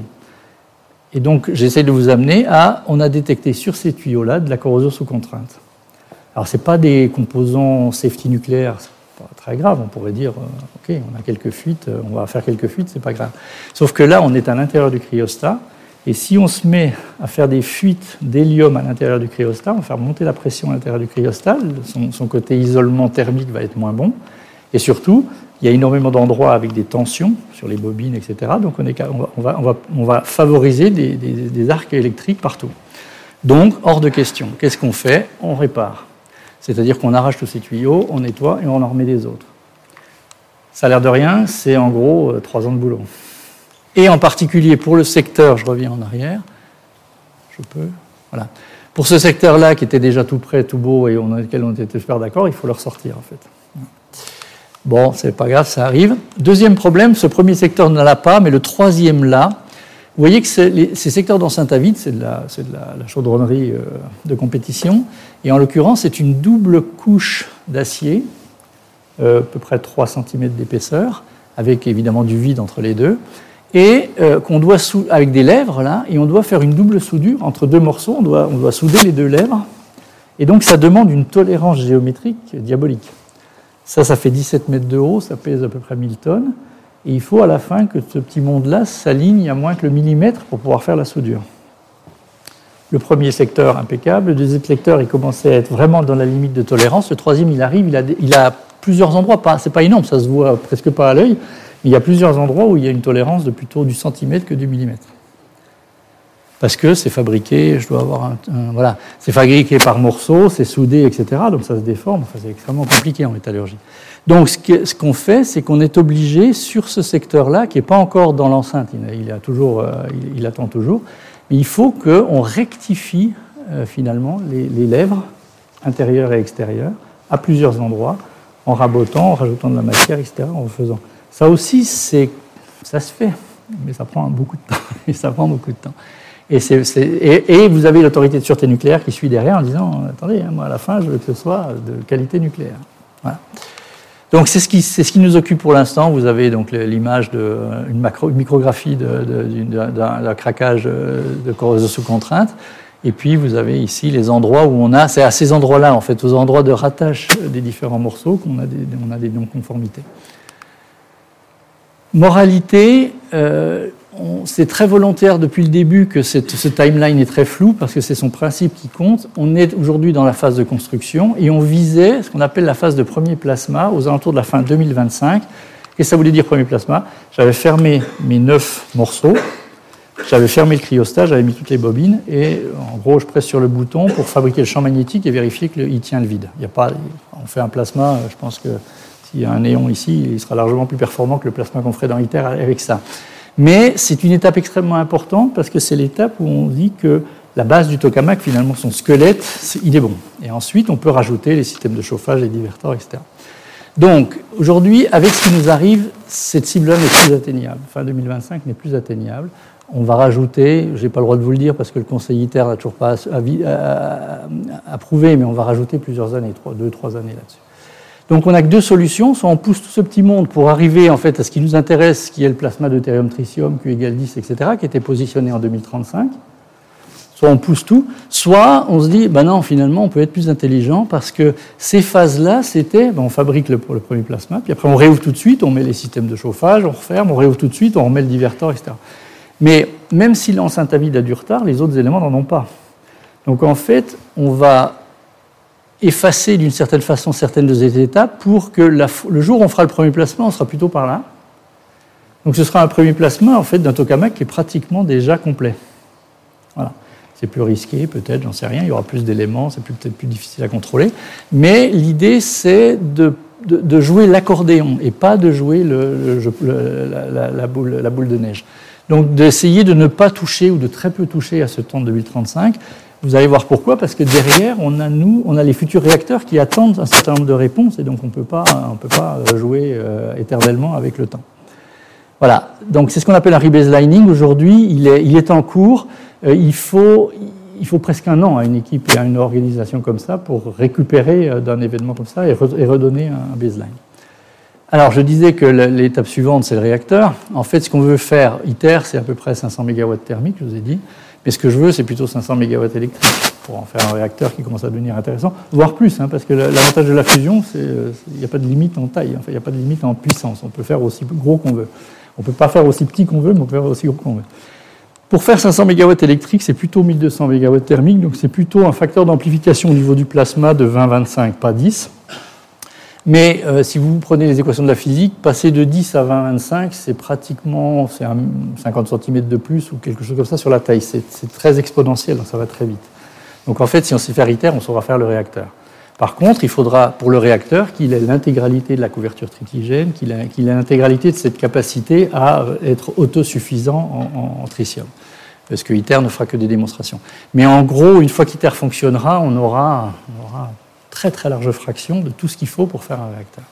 Et donc j'essaie de vous amener on a détecté sur ces tuyaux-là de la corrosion sous contrainte. Alors ce n'est pas des composants safety nucléaires, très grave, on pourrait dire, ok, on a quelques fuites, on va faire quelques fuites, c'est pas grave. Sauf que là, on est à l'intérieur du cryostat, et si on se met à faire des fuites d'hélium à l'intérieur du cryostat, on va faire monter la pression à l'intérieur du cryostat, son côté isolement thermique va être moins bon, et surtout, il y a énormément d'endroits avec des tensions sur les bobines, etc. Donc on va favoriser des arcs électriques partout. Donc, hors de question. Qu'est-ce qu'on fait ? On répare. C'est-à-dire qu'on arrache tous ces tuyaux, on nettoie et on en remet des autres. Ça a l'air de rien, c'est en gros 3 ans de boulot. Et en particulier pour le secteur, je reviens en arrière, je peux, voilà. Pour ce secteur-là qui était déjà tout prêt, tout beau et avec lequel on était super d'accord, il faut le ressortir en fait. Bon, c'est pas grave, ça arrive. Deuxième problème, ce premier secteur ne l'a pas, mais le troisième l'a. Vous voyez que ces secteurs d'enceinte à vide, c'est de la chaudronnerie de compétition. Et en l'occurrence, c'est une double couche d'acier, à peu près 3 cm d'épaisseur, avec évidemment du vide entre les deux, et qu'on doit avec des lèvres, là, et on doit faire une double soudure entre 2 morceaux, on doit souder les 2 lèvres. Et donc, ça demande une tolérance géométrique diabolique. Ça fait 17 mètres de haut, ça pèse à peu près 1000 tonnes. Et il faut à la fin que ce petit monde-là s'aligne à moins que le millimètre pour pouvoir faire la soudure. Le premier secteur, impeccable. Le deuxième secteur, il commençait à être vraiment dans la limite de tolérance. Le troisième, il arrive, il a plusieurs endroits, c'est pas énorme, ça se voit presque pas à l'œil, mais il y a plusieurs endroits où il y a une tolérance de plutôt du centimètre que du millimètre. Parce que c'est fabriqué, je dois avoir voilà, c'est fabriqué par morceaux, c'est soudé, etc. Donc ça se déforme, enfin, c'est extrêmement compliqué en métallurgie. Donc ce qu'on fait, c'est qu'on est obligé sur ce secteur-là, qui n'est pas encore dans l'enceinte, il attend toujours, mais il faut qu'on rectifie finalement les lèvres intérieures et extérieures à plusieurs endroits, en rabotant, en rajoutant de la matière, etc., en faisant. Ça aussi, ça se fait, mais ça prend beaucoup de temps. Et ça prend beaucoup de temps. Et vous avez l'autorité de sûreté nucléaire qui suit derrière en disant « Attendez, moi à la fin, je veux que ce soit de qualité nucléaire. » Voilà. Donc c'est ce qui nous occupe pour l'instant. Vous avez donc l'image d'une micrographie d'un craquage de corrosion sous contrainte. Et puis vous avez ici les endroits où on a, c'est à ces endroits-là, en fait, aux endroits de rattache des différents morceaux qu'on a des non-conformités. Moralité, c'est très volontaire depuis le début que ce timeline est très flou parce que c'est son principe qui compte. On est aujourd'hui dans la phase de construction et on visait ce qu'on appelle la phase de premier plasma aux alentours de la fin 2025. Et ça voulait dire premier plasma. J'avais fermé mes 9 morceaux, j'avais fermé le cryostat, j'avais mis toutes les bobines, et en gros, je presse sur le bouton pour fabriquer le champ magnétique et vérifier qu'il tient le vide. Il y a pas, on fait un plasma, je pense que s'il y a un néon ici, il sera largement plus performant que le plasma qu'on ferait dans ITER avec ça. Mais c'est une étape extrêmement importante parce que c'est l'étape où on dit que la base du tokamak, finalement, son squelette, il est bon. Et ensuite, on peut rajouter les systèmes de chauffage, les divertors, etc. Donc, aujourd'hui, avec ce qui nous arrive, cette cible-là n'est plus atteignable. Fin 2025 n'est plus atteignable. On va rajouter, je n'ai pas le droit de vous le dire parce que le Conseil ITER n'a toujours pas approuvé, mais on va rajouter plusieurs années, 2-3 années là-dessus. Donc on n'a que 2 solutions, soit on pousse tout ce petit monde pour arriver en fait à ce qui nous intéresse, qui est le plasma deutérium-tritium, Q égale 10, etc., qui était positionné en 2035, soit on pousse tout, soit on se dit, ben non, finalement, on peut être plus intelligent parce que ces phases-là, c'était, on fabrique le premier plasma, puis après on réouvre tout de suite, on met les systèmes de chauffage, on referme, on réouvre tout de suite, on remet le divertor, etc. Mais même si l'enceinte à vide a du retard, les autres éléments n'en ont pas. Donc en fait, on va effacer d'une certaine façon certaines de ces étapes pour que le jour où on fera le premier plasma, on sera plutôt par là. Donc ce sera un premier plasma en fait, d'un tokamak qui est pratiquement déjà complet. Voilà. C'est plus risqué, peut-être, j'en sais rien, il y aura plus d'éléments, c'est peut-être plus difficile à contrôler. Mais l'idée, c'est de jouer l'accordéon et pas de jouer la boule de neige. Donc d'essayer de ne pas toucher ou de très peu toucher à ce temps de 2035. Vous allez voir pourquoi, parce que derrière, on a les futurs réacteurs qui attendent un certain nombre de réponses, et donc on ne peut pas jouer éternellement avec le temps. Voilà, donc c'est ce qu'on appelle un rebaselining. Aujourd'hui, il est en cours. Il faut presque un an à une équipe et à une organisation comme ça pour récupérer d'un événement comme ça et redonner un baseline. Alors, je disais que l'étape suivante, c'est le réacteur. En fait, ce qu'on veut faire, ITER, c'est à peu près 500 MW thermique, je vous ai dit. Mais ce que je veux, c'est plutôt 500 MW électriques pour en faire un réacteur qui commence à devenir intéressant, voire plus, hein, parce que l'avantage de la fusion, c'est il n'y a pas de limite en taille, enfin, il n'y a pas de limite en puissance. On peut faire aussi gros qu'on veut. On ne peut pas faire aussi petit qu'on veut, mais on peut faire aussi gros qu'on veut. Pour faire 500 MW électriques, c'est plutôt 1200 MW thermique, donc c'est plutôt un facteur d'amplification au niveau du plasma de 20-25, pas 10. Mais si vous prenez les équations de la physique, passer de 10 à 20-25, c'est pratiquement 50 cm de plus ou quelque chose comme ça sur la taille. C'est très exponentiel, donc ça va très vite. Donc en fait, si on sait faire ITER, on saura faire le réacteur. Par contre, il faudra pour le réacteur qu'il ait l'intégralité de la couverture tritigène, qu'il ait l'intégralité de cette capacité à être autosuffisant en tritium. Parce que ITER ne fera que des démonstrations. Mais en gros, une fois qu'ITER fonctionnera, on aura très très large fraction de tout ce qu'il faut pour faire un réacteur.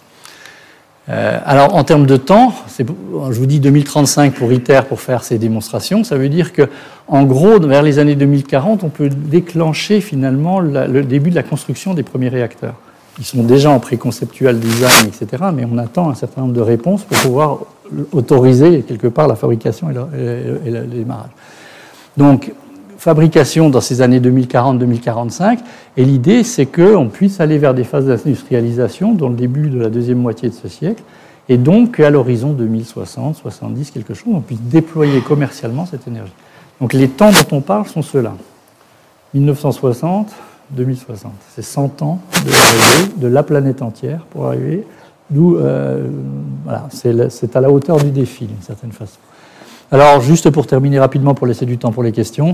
Alors en termes de temps, je vous dis 2035 pour ITER pour faire ces démonstrations, ça veut dire qu'en gros, vers les années 2040, on peut déclencher finalement le début de la construction des premiers réacteurs. Ils sont déjà en pré-conceptual design, etc., mais on attend un certain nombre de réponses pour pouvoir autoriser quelque part la fabrication et le démarrage. Donc, fabrication dans ces années 2040-2045, et l'idée c'est qu'on puisse aller vers des phases d'industrialisation dans le début de la deuxième moitié de ce siècle, et donc qu'à l'horizon 2060, 70, quelque chose, on puisse déployer commercialement cette énergie. Donc les temps dont on parle sont ceux-là. 1960, 2060. C'est 100 ans de la planète entière pour arriver, d'où voilà, c'est à la hauteur du défi d'une certaine façon. Alors, juste pour terminer rapidement, pour laisser du temps pour les questions,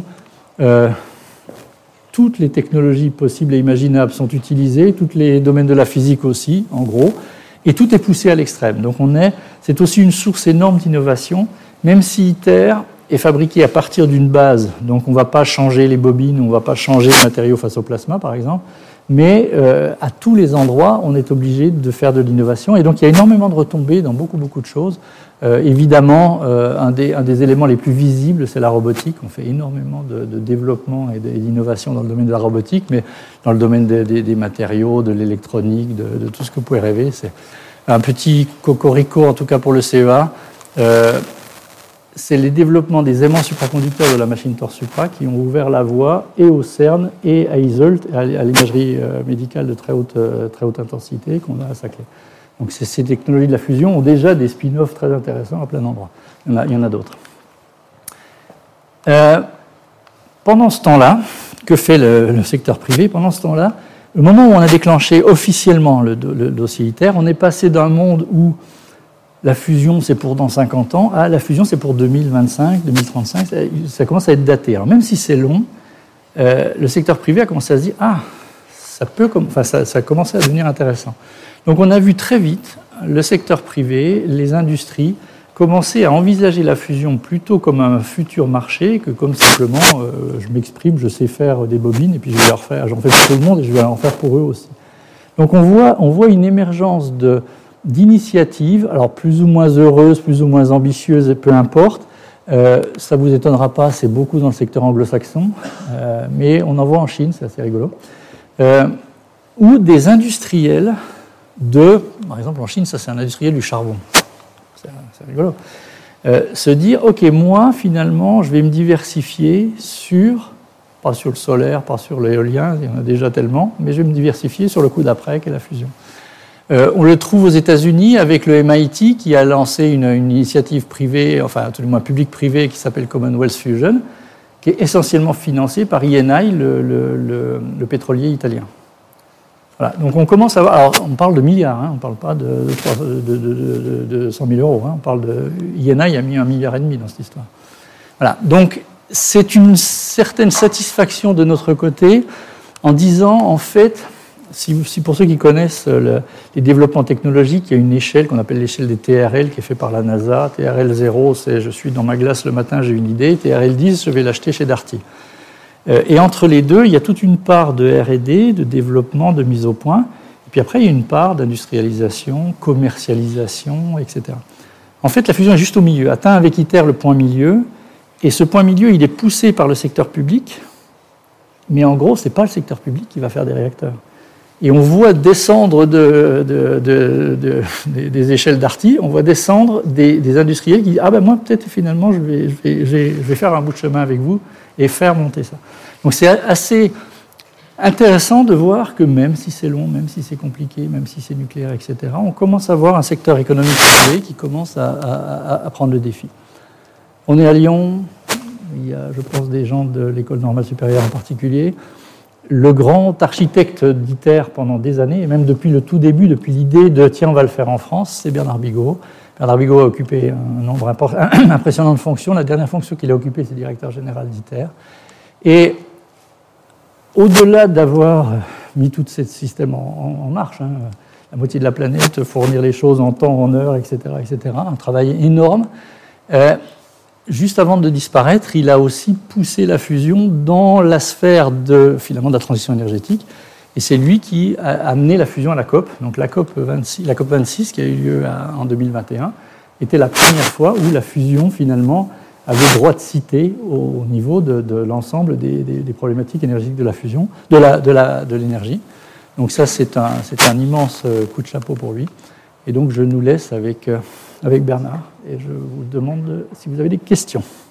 toutes les technologies possibles et imaginables sont utilisées, tous les domaines de la physique aussi, en gros, et tout est poussé à l'extrême. Donc c'est aussi une source énorme d'innovation, même si ITER est fabriqué à partir d'une base, donc on ne va pas changer les bobines, on ne va pas changer le matériau face au plasma, par exemple, mais à tous les endroits, on est obligé de faire de l'innovation, et donc il y a énormément de retombées dans beaucoup de choses. Évidemment, un des éléments les plus visibles, c'est la robotique. On fait énormément de développement et d'innovation dans le domaine de la robotique, mais dans le domaine des matériaux, de l'électronique, de tout ce que vous pouvez rêver. C'est un petit cocorico, en tout cas pour le CEA. C'est les développemps des aimants supraconducteurs de la machine Thor-Supra qui ont ouvert la voie et au CERN et à ISELT, à l'imagerie médicale de très haute intensité qu'on a à Saclay. Donc ces technologies de la fusion ont déjà des spin-offs très intéressants à plein d'endroits. Il y en a d'autres. Pendant ce temps-là, que fait le secteur privé? Pendant ce temps-là, le moment où on a déclenché officiellement le dossier ITER, on est passé d'un monde où la fusion c'est pour dans 50 ans, la fusion c'est pour 2025, 2035, ça commence à être daté. Alors même si c'est long, le secteur privé a commencé à se dire ça a commencé à devenir intéressant. Donc on a vu très vite le secteur privé, les industries, commencer à envisager la fusion plutôt comme un futur marché que comme simplement je m'exprime, je sais faire des bobines et puis je vais leur faire, j'en fais pour tout le monde et je vais en faire pour eux aussi. Donc on voit une émergence d'initiatives, alors plus ou moins heureuses, plus ou moins ambitieuses, peu importe. Ça ne vous étonnera pas, c'est beaucoup dans le secteur anglo-saxon, mais on en voit en Chine, c'est assez rigolo, où des industriels par exemple en Chine, ça c'est un industriel du charbon, c'est rigolo, se dire, ok, moi finalement je vais me diversifier pas sur le solaire, pas sur l'éolien, il y en a déjà tellement, mais je vais me diversifier sur le coup d'après, qui est la fusion. On le trouve aux États-Unis avec le MIT qui a lancé une initiative privée, enfin tout le moins public-privé, qui s'appelle Commonwealth Fusion, qui est essentiellement financée par Eni, le pétrolier italien. Voilà. Donc on commence à voir. Alors on parle de milliards, on ne parle pas de 100 000 euros. On parle de Eni a mis 1,5 milliard dans cette histoire. Voilà. Donc c'est une certaine satisfaction de notre côté en disant en fait. Si pour ceux qui connaissent les développements technologiques, il y a une échelle qu'on appelle l'échelle des TRL qui est faite par la NASA. TRL 0, c'est je suis dans ma glace le matin, j'ai une idée. TRL 10, je vais l'acheter chez Darty. Et entre les deux, il y a toute une part de R&D, de développement, de mise au point. Et puis après, il y a une part d'industrialisation, commercialisation, etc. En fait, la fusion est juste au milieu, atteint avec ITER le point milieu. Et ce point milieu, il est poussé par le secteur public. Mais en gros, ce n'est pas le secteur public qui va faire des réacteurs. Et on voit descendre des échelles Darty, on voit descendre des industriels qui disent « Ah ben moi, peut-être finalement, je vais faire un bout de chemin avec vous et faire monter ça. » Donc c'est assez intéressant de voir que même si c'est long, même si c'est compliqué, même si c'est nucléaire, etc., on commence à voir un secteur économique privé qui commence à prendre le défi. On est à Lyon, il y a, je pense, des gens de l'École normale supérieure en particulier. Le grand architecte d'ITER pendant des années, et même depuis le tout début, depuis l'idée de « tiens, on va le faire en France », c'est Bernard Bigot. Bernard Bigot a occupé un nombre impressionnant de fonctions. La dernière fonction qu'il a occupée, c'est directeur général d'ITER. Et au-delà d'avoir mis tout ce système en marche, la moitié de la planète, fournir les choses en temps, en heure, etc., un travail énorme, juste avant de disparaître, il a aussi poussé la fusion dans la sphère de la transition énergétique. Et c'est lui qui a amené la fusion à la COP. Donc la COP 26 qui a eu lieu en 2021 était la première fois où la fusion, finalement, avait droit de citer au niveau de l'ensemble des problématiques énergétiques de la fusion, de l'énergie. Donc ça, c'est un immense coup de chapeau pour lui. Et donc je nous laisse avec Bernard et je vous demande si vous avez des questions.